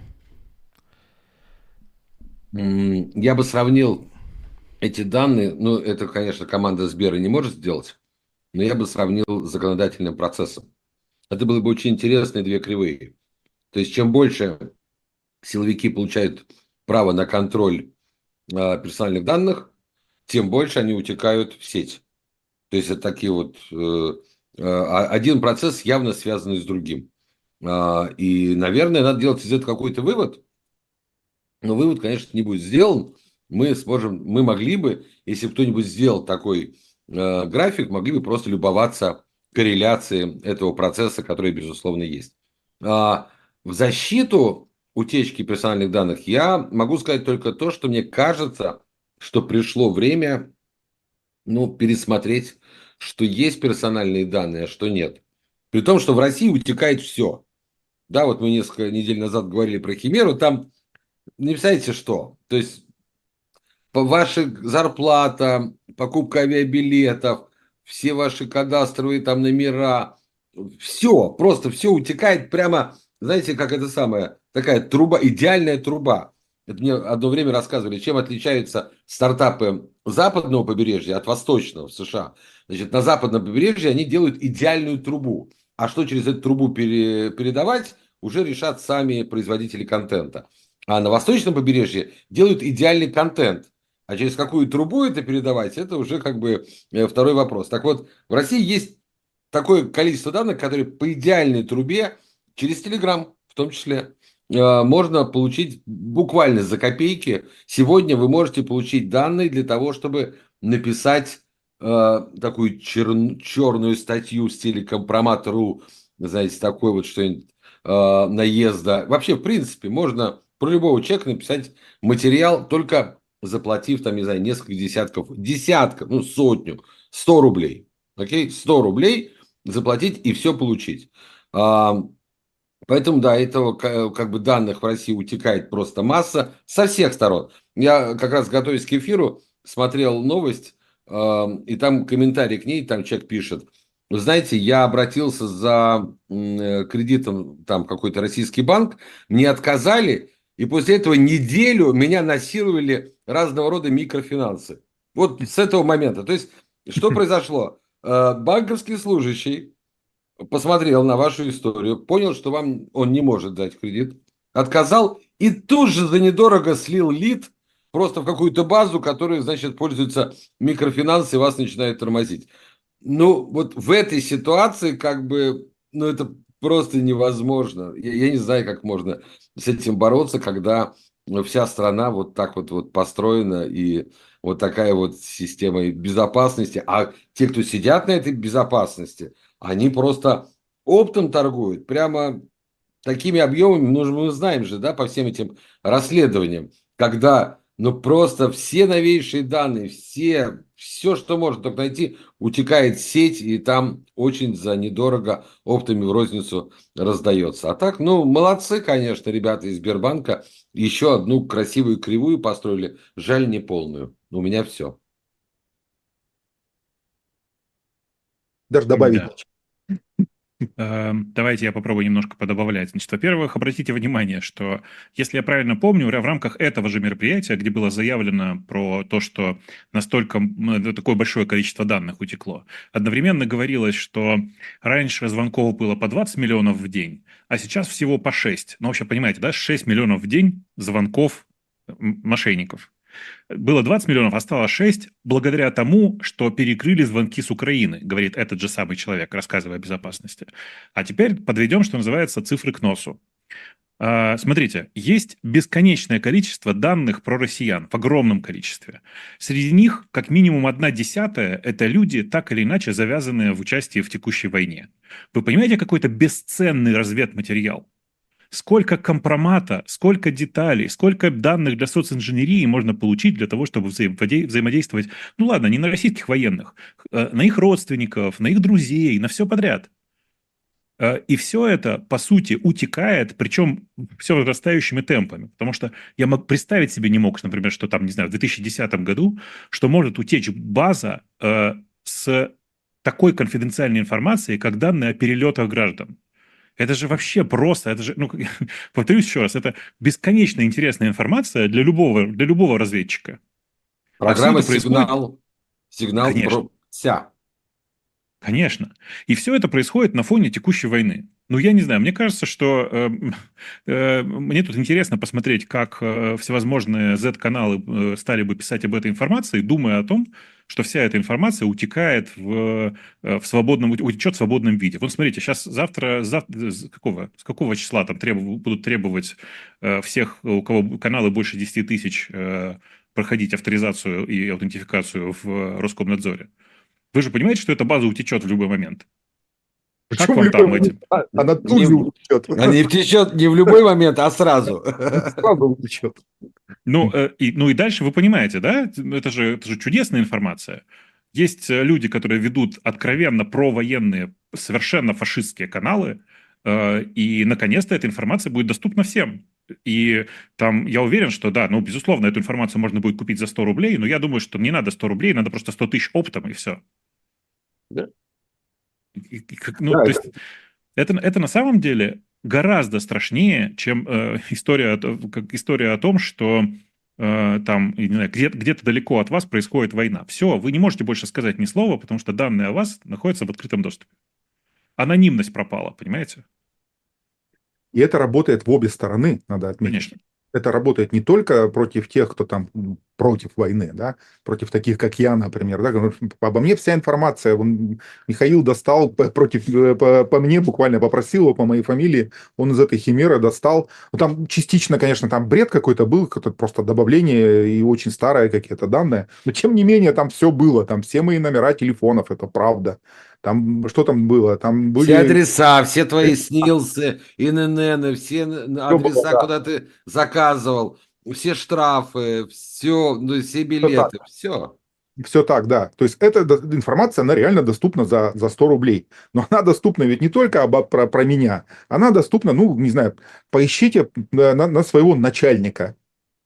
М, Я бы сравнил эти данные, ну, это, конечно, команда Сбера не может сделать, но я бы сравнил с законодательным процессом. Это было бы очень интересные две кривые. То есть, чем больше силовики получают право на контроль э, персональных данных, тем больше они утекают в сеть. То есть, это такие вот... э, э, а- один процесс явно связанный с другим. А, и, наверное, надо делать из этого какой-то вывод. Но вывод, конечно, не будет сделан. Мы сможем, мы могли бы, если кто-нибудь сделал такой э, график, могли бы просто любоваться корреляцией этого процесса, который, безусловно, есть. А, в защиту утечки персональных данных я могу сказать только то, что мне кажется, что пришло время, ну, пересмотреть, что есть персональные данные, а что нет. При том, что в России утекает все. Да, вот мы несколько недель назад говорили про Химеру, там не представляете что. То есть по ваша зарплата, покупка авиабилетов, все ваши кадастровые там номера, все, просто все утекает прямо, знаете, как это самое, такая труба, идеальная труба. Это мне одно время рассказывали, чем отличаются стартапы западного побережья от восточного в США. Значит, на западном побережье они делают идеальную трубу. А что через эту трубу пере, передавать, уже решат сами производители контента. А на восточном побережье делают идеальный контент. А через какую трубу это передавать, это уже как бы э, второй вопрос. Так вот, в России есть такое количество данных, которые по идеальной трубе, через Телеграм в том числе, э, можно получить буквально за копейки. Сегодня вы можете получить данные для того, чтобы написать э, такую чер- черную статью в стиле компромат.ру, знаете, такой вот что-нибудь э, наезда. Вообще, в принципе, можно про любого человека написать материал, только заплатив там, не знаю, несколько десятков, десятков, ну, сотню, сто рублей. Окей, сто рублей заплатить и все получить. А, поэтому, да, этого ка- как бы данных в России утекает просто масса со всех сторон. Я как раз, готовясь к эфиру, смотрел новость, а, и там комментарий к ней, там человек пишет: вы знаете, я обратился за м, э, кредитом, там какой-то российский банк, мне отказали, и после этого неделю меня насиловали разного рода микрофинансы. Вот с этого момента. То есть, что произошло? Э, Банковский служащий посмотрел на вашу историю, понял, что вам он не может дать кредит, отказал и тут же за недорого слил лид просто в какую-то базу, которая, значит, пользуется микрофинансами, и вас начинает тормозить. Ну, вот в этой ситуации, как бы, ну, это просто невозможно. Я, я не знаю, как можно с этим бороться, когда вся страна вот так вот, вот построена, и вот такая вот система безопасности. А те, кто сидят на этой безопасности, они просто оптом торгуют. Прямо такими объемами, ну, мы знаем же, да, по всем этим расследованиям, когда, ну, просто все новейшие данные, все, все, что можно только найти, утекает в сеть, и там очень за недорого оптами в розницу раздается. А так, ну, молодцы, конечно, ребята из Сбербанка. Еще одну красивую кривую построили, жаль, не полную. У меня все. Даже добавить Да. нечего. Давайте я попробую немножко подобавлять. Значит, во-первых, обратите внимание, что, если я правильно помню, в рамках этого же мероприятия, где было заявлено про то, что настолько такое большое количество данных утекло, одновременно говорилось, что раньше звонков было по двадцать миллионов в день, а сейчас всего по шесть. Ну, вообще, понимаете, да, шесть миллионов в день звонков мошенников. Было двадцать миллионов, а стало шесть, благодаря тому, что перекрыли звонки с Украины, говорит этот же самый человек, рассказывая о безопасности. А теперь подведем, что называется, цифры к носу. А, смотрите, есть бесконечное количество данных про россиян, в огромном количестве. Среди них, как минимум, одна десятая – это люди, так или иначе завязанные в участии в текущей войне. Вы понимаете, какой это бесценный разведматериал? Сколько компромата, сколько деталей, сколько данных для социнженерии можно получить для того, чтобы взаимодей- взаимодействовать, ну ладно, не на российских военных, на их родственников, на их друзей, на все подряд. И все это, по сути, утекает, причем все возрастающими темпами. Потому что я мог представить себе не мог, например, что там, не знаю, в две тысячи десятом году, что может утечь база э, с такой конфиденциальной информацией, как данные о перелетах граждан. Это же вообще просто, это же, ну, повторюсь еще раз, это бесконечно интересная информация для любого, для любого разведчика. Программа а все это «Сигнал», происходит... сигнал Конечно. про вся. Конечно. И все это происходит на фоне текущей войны. Ну, я не знаю, мне кажется, что э, э, мне тут интересно посмотреть, как э, всевозможные зет-каналы э, стали бы писать об этой информации, думая о том, что вся эта информация утекает в, в свободном, утечет в свободном виде. Вот смотрите, сейчас завтра, завтра с, какого, с какого числа там требов, будут требовать э, всех, у кого каналы больше десяти тысяч, э, проходить авторизацию и аутентификацию в Роскомнадзоре? Вы же понимаете, что эта база утечет в любой момент? Как Почему в вам любой там момент? эти? А, Она тут Не- же утечет. Она не втечет не в любой момент, а сразу. Сразу утечет. Ну, э, и, ну и дальше вы понимаете, да? Это же, это же чудесная информация. Есть э, люди, которые ведут откровенно провоенные, совершенно фашистские каналы, э, и, наконец-то, эта информация будет доступна всем. И там, я уверен, что, да, ну, безусловно, эту информацию можно будет купить за сто рублей, но я думаю, что не надо сто рублей, надо просто сто тысяч оптом, и все. Да. И- и как- ну, Да, то это- есть, это, это на самом деле гораздо страшнее, чем э, история, о то- как история о том, что э, там, я не знаю, где, где-то далеко от вас происходит война. Все, вы не можете больше сказать ни слова, потому что данные о вас находятся в открытом доступе. Анонимность пропала, понимаете? И это работает в обе стороны, надо отметить. Конечно. Это работает не только против тех, кто там м, против войны, да, против таких, как я, например. Да, потому что обо мне вся информация. Он, Михаил достал п- против, э, по, по мне, буквально попросил его по моей фамилии, он из этой химеры достал. Ну, там частично, конечно, там бред какой-то был, какое-то просто добавление и очень старые какие-то данные. Но, тем не менее, там все было. Там все мои номера телефонов, это правда. Там, что там было? Там были... Все адреса, все твои снилсы, ИНН, все было, адреса, да. куда ты заказывал, все штрафы, все, ну, все билеты, все. Все так, да. То есть эта до- информация, она реально доступна за, за сто рублей. Но она доступна ведь не только об, про, про меня. Она доступна, ну, не знаю, поищите на, на- на своего начальника.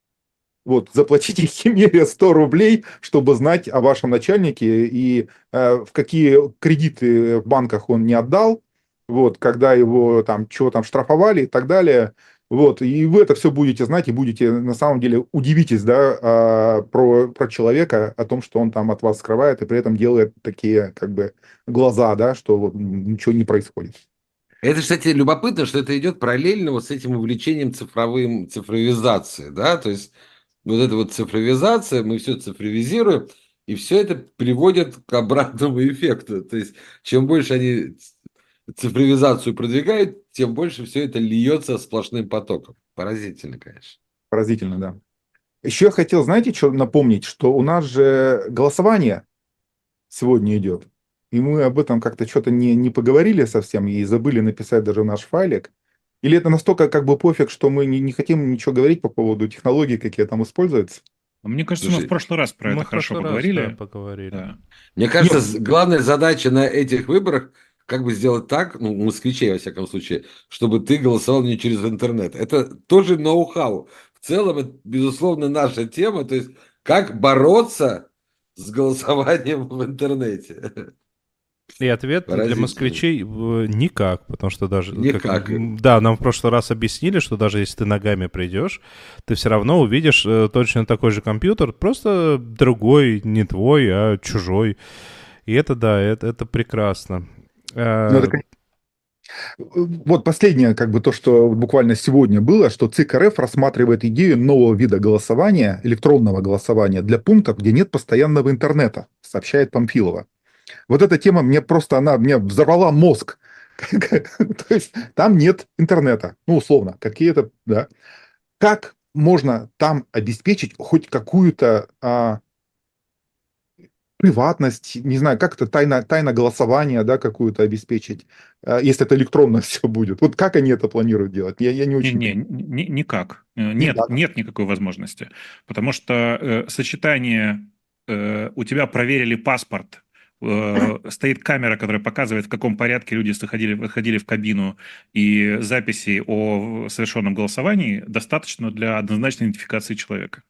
Вот, заплатите химере сто рублей, чтобы знать о вашем начальнике и э, в какие кредиты в банках он не отдал, вот, когда его там, чего там штрафовали и так далее. Вот, и вы это все будете знать и будете, на самом деле, удивитесь, да, а, про, про человека, о том, что он там от вас скрывает и при этом делает такие, как бы, глаза, да, что вот ничего не происходит. Это, кстати, любопытно, что это идет параллельно вот с этим увлечением цифровым, цифровизации, да, то есть вот эта вот цифровизация, мы все цифровизируем, и все это приводит к обратному эффекту. То есть чем больше они цифровизацию продвигают, тем больше все это льется сплошным потоком. Поразительно, конечно. Поразительно, да. Еще я хотел, знаете, что напомнить, что у нас же голосование сегодня идет. И мы об этом как-то что-то не, не поговорили совсем и забыли написать даже в наш файлик. Или это настолько как бы пофиг, что мы не, не хотим ничего говорить по поводу технологий, какие там используются? Мне кажется, Слушай, мы в прошлый раз про Мы это в хорошо прошлый раз, поговорили. да, поговорили. Да. Мне кажется, Нет. с- главная задача на этих выборах как бы сделать так, ну, москвичей, во всяком случае, чтобы ты голосовал не через интернет. Это тоже ноу-хау. В целом, это, безусловно, наша тема, то есть как бороться с голосованием в интернете. И ответ для москвичей никак, потому что даже... Никак. Как, да, нам в прошлый раз объяснили, что даже если ты ногами придешь, ты все равно увидишь э, точно такой же компьютер, просто другой, не твой, а чужой. И это, да, это, это прекрасно. Ну, это, вот последнее, как бы то, что буквально сегодня было, что ЦИК РФ рассматривает идею нового вида голосования, электронного голосования, для пунктов, где нет постоянного интернета, сообщает Памфилова. Вот эта тема мне просто, она мне взорвала мозг. То есть там нет интернета, ну, условно, какие-то, да. Как можно там обеспечить хоть какую-то а, приватность, не знаю, как это, тайна, тайна голосования, да, какую-то обеспечить, а, если это электронно все будет? Вот как они это планируют делать? Я, я не очень... Не, не, не, никак. Нет, Никак. нет никакой возможности. Потому что э, сочетание, э, у тебя проверили паспорт, э, стоит камера, которая показывает, в каком порядке люди заходили, выходили в кабину, и записи о совершенном голосовании достаточно для однозначной идентификации человека.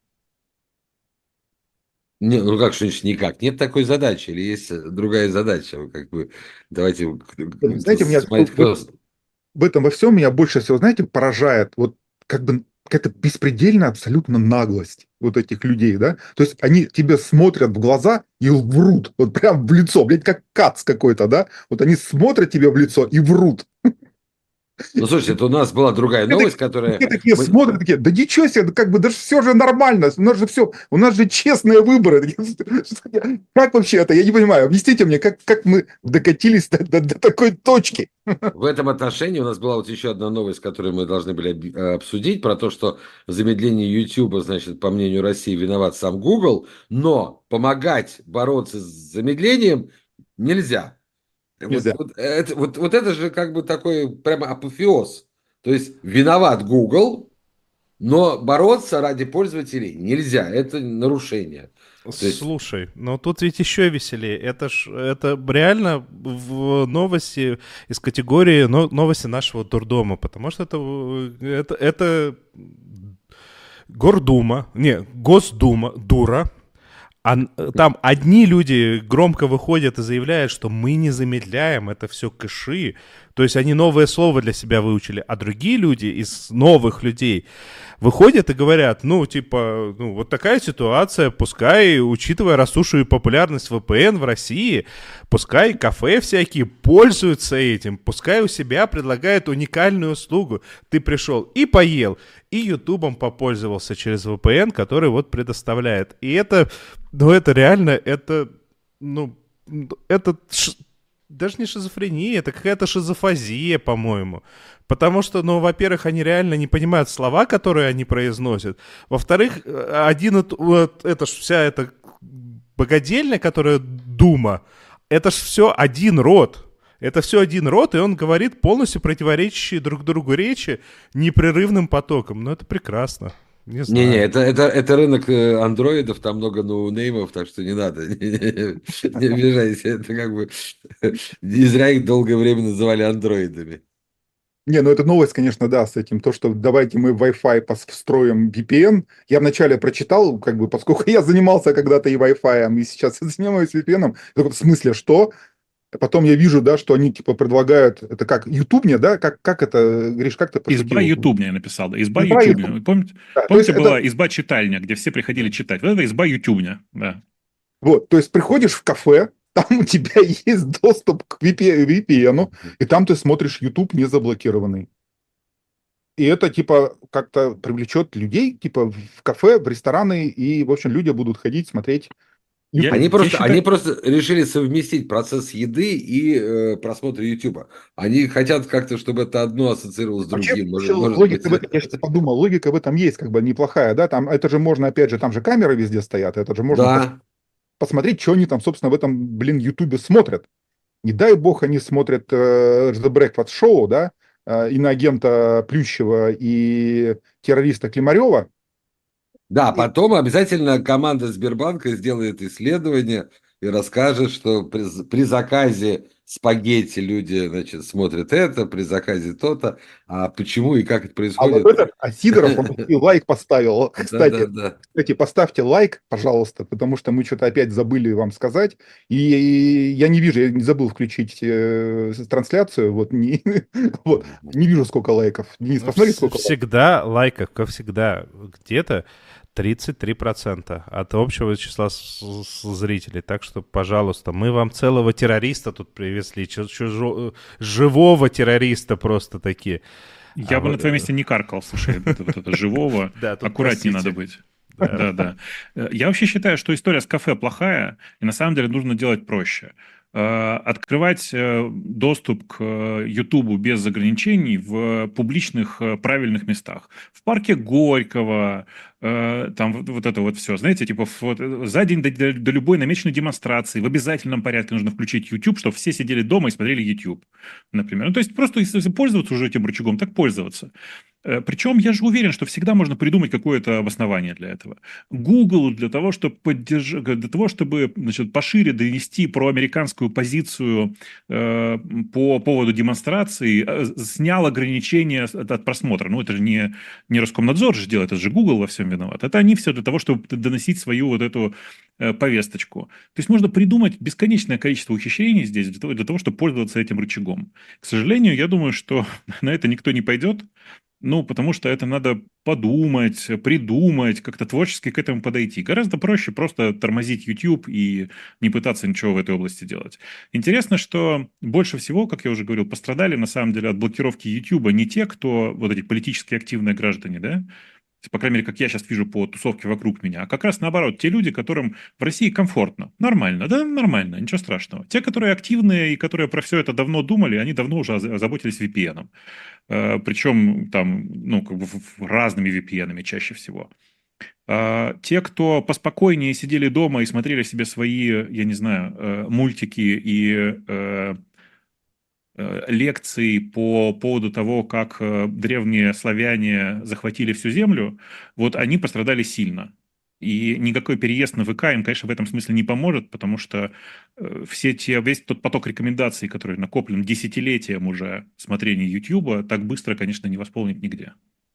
Не, ну как, что значит никак? Нет такой задачи, или есть другая задача? Как бы, давайте... Знаете, меня смотреть, кто... в этом во всем меня больше всего, знаете, поражает вот как бы какая-то беспредельная абсолютно наглость вот этих людей, да? То есть они тебе смотрят в глаза и врут, вот прям в лицо, блядь, как кац какой-то, да? Вот они смотрят тебе в лицо и врут. Ну, слушайте, это у нас была другая новость, которая... Все такие мы... смотрят, такие, да ничего себе, да как бы, да все же нормально, у нас же все, у нас же честные выборы. Как вообще это, я не понимаю, объясните мне, как, как мы докатились до, до, до такой точки? В этом отношении у нас была вот еще одна новость, которую мы должны были обсудить, про то, что в замедлении YouTube, значит, по мнению России, виноват сам Google, но помогать бороться с замедлением нельзя. Нельзя. Вот, вот, это, вот, вот это же как бы такой прямо апофеоз. То есть виноват Google, но бороться ради пользователей нельзя. Это нарушение. Есть... Слушай, но тут ведь еще веселее. Это ж это реально в новости из категории но, новости нашего дурдома, потому что это, это, это Гордума, не, Госдума, дура. А там одни люди громко выходят и заявляют, что мы не замедляем, это все кэши. То есть они новое слово для себя выучили. А другие люди из новых людей выходят и говорят, ну, типа, ну, вот такая ситуация, пускай, учитывая растущую популярность ви пи эн в России, пускай кафе всякие пользуются этим, пускай у себя предлагают уникальную услугу. Ты пришел и поел, и ютубом попользовался через ви пи эн, который вот предоставляет. И это, ну, это реально, это, ну, это... Даже не шизофрения, это какая-то шизофазия, по-моему. Потому что, ну, во-первых, они реально не понимают слова, которые они произносят. Во-вторых, один, вот, это ж вся эта богадельня, которая Дума, это ж все один род. Это все один род, и он говорит полностью противоречащие друг другу речи непрерывным потоком. Ну, это прекрасно. Не знаю. Не-не, это, это, это рынок андроидов, там много ноунеймов, так что не надо, не, не, не обижайся, это как бы не зря их долгое время называли андроидами. Не, ну это новость, конечно, да, с этим, то, что давайте мы в Wi-Fi встроим ви пи эн. Я вначале прочитал, как бы, поскольку я занимался когда-то и Wi-Fi, и сейчас занимаюсь ви пи эн, в смысле, что? Потом я вижу, да, что они типа предлагают, это как, ютубня, да, как, как это, Гриш, как ты пошутил? Изба ютубня я написал, да, изба Изба ютубня. YouTube. Помните, Да, помните была это... изба читальня, где все приходили читать? Вот это изба ютубня, да. Вот, то есть приходишь в кафе, там у тебя есть доступ к ви пи эн, и там ты смотришь YouTube не заблокированный. И это, типа, как-то привлечет людей, типа, в кафе, в рестораны, и, в общем, люди будут ходить, смотреть. Я, они, я просто, считаю... они просто решили совместить процесс еды и э, просмотра YouTube. Они хотят как-то, чтобы это одно ассоциировалось с другим. Вообще, может, логика может в этом, я сейчас подумал, логика в этом есть, как бы неплохая, да, там, это же можно, опять же, там же камеры везде стоят, это же можно да. пос- посмотреть, что они там, собственно, в этом, блин, Ютубе смотрят. Не дай бог они смотрят э, The Breakfast Show, да, э, иноагента Плющева и террориста Климарева. Да, потом обязательно команда Сбербанка сделает исследование и расскажет, что при, при заказе спагетти люди, значит, смотрят это, при заказе то-то. А почему и как это А вот происходит? этот, а Сидоров, он и лайк поставил. Кстати, Да-да-да. кстати, поставьте лайк, пожалуйста, потому что мы что-то опять забыли вам сказать. И я не вижу, я не забыл включить э, трансляцию, вот не, вот, не вижу, сколько лайков. Денис, посмотри, Вс- сколько лайков. Всегда лайков, как всегда, где-то тридцать три процента от общего числа с- с- зрителей. Так что, пожалуйста, мы вам целого террориста тут привезли, чу- чужо- живого террориста просто такие. Я А бы вы- на твоем месте не каркал, слушай, это, вот это живого, Да, тут аккуратнее простите. надо быть. Да. Да, да. Э, Я вообще считаю, что история с кафе плохая, и на самом деле нужно делать проще. Э, Открывать э, доступ к э, Ютубу без ограничений в публичных э, правильных местах. В парке Горького, э, там вот, вот это вот все. Знаете, типа в- вот, э, за день до, до- до любой намеченной демонстрации в обязательном порядке нужно включить YouTube, чтобы все сидели дома и смотрели YouTube, например. Ну, то есть просто если пользоваться уже этим рычагом, так пользоваться. Э, Причем я же уверен, что всегда можно придумать какое-то обоснование для этого. Google для того, чтобы поддержать, для того, чтобы, значит, пошире донести проамериканскую позицию э, по поводу демонстрации, э, снял ограничения от, от просмотра. Ну, это же не, не Роскомнадзор же делает, это же Google во всем виноват. Это они все для того, чтобы доносить свою вот эту э, повесточку. То есть можно придумать бесконечное количество ухищрений здесь для того, для того, чтобы пользоваться этим рычагом. К сожалению, я думаю, что на это никто не пойдет. Ну, потому что это надо подумать, придумать, как-то творчески к этому подойти. Гораздо проще просто тормозить YouTube и не пытаться ничего в этой области делать. Интересно, что больше всего, как я уже говорил, пострадали на самом деле от блокировки YouTube не те, кто вот эти политически активные граждане, да, по крайней мере, как я сейчас вижу по тусовке вокруг меня, а как раз наоборот, те люди, которым в России комфортно, нормально, да, нормально, ничего страшного. Те, которые активные и которые про все это давно думали, они давно уже оз- озаботились ви пи эн. Э, Причем там, ну, как бы в- в разными ви пи эн чаще всего. А те, кто поспокойнее сидели дома и смотрели себе свои, я не знаю, э, мультики и э, э, лекций по поводу того, как э, древние славяне захватили всю землю, вот они пострадали сильно. И никакой переезд на вэ ка им, конечно, в этом смысле не поможет, потому что э, все те, весь тот поток рекомендаций, который накоплен десятилетием уже смотрения YouTube, так быстро, конечно, не восполнить нигде.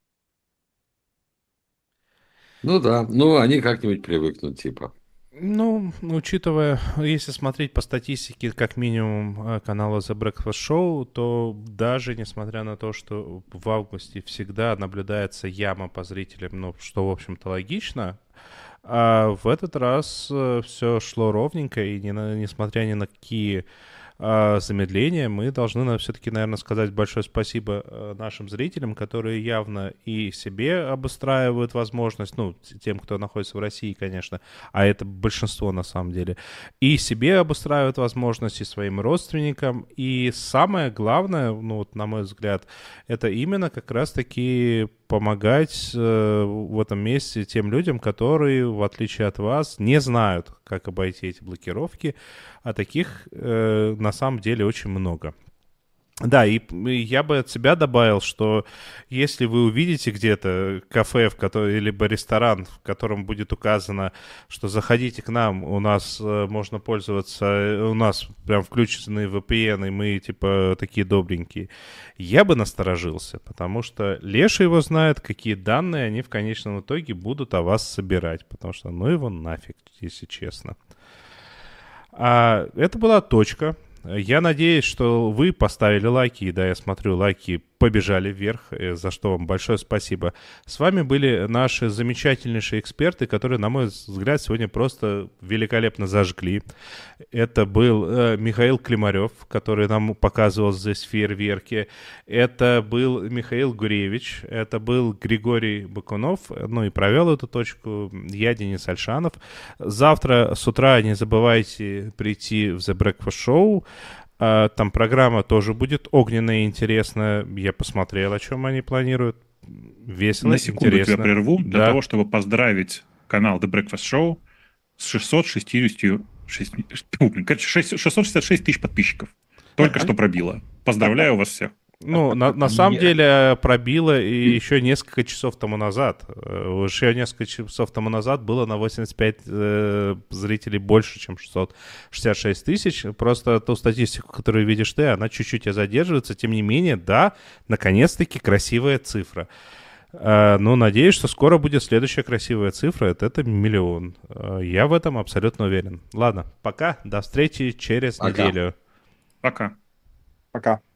Ну да, ну они как-нибудь привыкнут, типа. Ну, учитывая, если смотреть по статистике, как минимум, э, канала The Breakfast Show, то даже несмотря на то, что в августе всегда наблюдается яма по зрителям, ну, что, в общем-то, логично, а в этот раз все шло ровненько, и не на- несмотря ни на какие а, замедления, мы должны все-таки, наверное, сказать большое спасибо э, нашим зрителям, которые явно и себе обустраивают возможность, ну, т- тем, кто находится в России, конечно, а это большинство на самом деле, и себе обустраивают возможности своим родственникам, и самое главное, ну, вот, на мой взгляд, это именно как раз-таки помогать э, в этом месте тем людям, которые, в отличие от вас, не знают, как обойти эти блокировки, а таких э, на самом деле очень много. Да, и и я бы от себя добавил, что если вы увидите где-то кафе, в котором, либо ресторан, в котором будет указано, что заходите к нам, у нас э, можно пользоваться, э, у нас прям включены ви пи эн, и мы типа такие добренькие, я бы насторожился, потому что Леша его знает, какие данные они в конечном итоге будут о вас собирать, потому что ну его нафиг, если честно. А это была точка. Я надеюсь, что вы поставили лайки, и да, я смотрю, лайки побежали вверх, э, за что вам большое спасибо. С вами были наши замечательнейшие эксперты, которые, на мой взгляд, сегодня просто великолепно зажгли. Это был э, Михаил Климарев, который нам показывал здесь фейерверки. Это был Михаил Гуревич, это был Григорий Бакунов, ну и провел эту точку я, Денис Альшанов. Завтра с утра не забывайте прийти в The Breakfast Show. А, там программа тоже будет огненная и интересная. Я посмотрел, о чем они планируют. Весело, На секунду интересно. тебя прерву, для Да. того, чтобы поздравить канал The Breakfast Show с шестьсот шестьдесят шесть, ну, блин, короче, шесть- шестьсот шестьдесят шесть тысяч подписчиков. Только А- что пробило. Поздравляю вас всех. Ну, на, на самом Нет. деле пробило и еще несколько часов тому назад. Э, Еще несколько часов тому назад было на восемьдесят пять э, зрителей больше, чем шестьсот шестьдесят шесть тысяч. Просто ту статистику, которую видишь ты, она чуть-чуть задерживается. Тем не менее, да, наконец-таки красивая цифра. Э, Ну, надеюсь, что скоро будет следующая красивая цифра. Это, это миллион. Э, Я в этом абсолютно уверен. Ладно, пока. До встречи через Пока. неделю. Пока. Пока.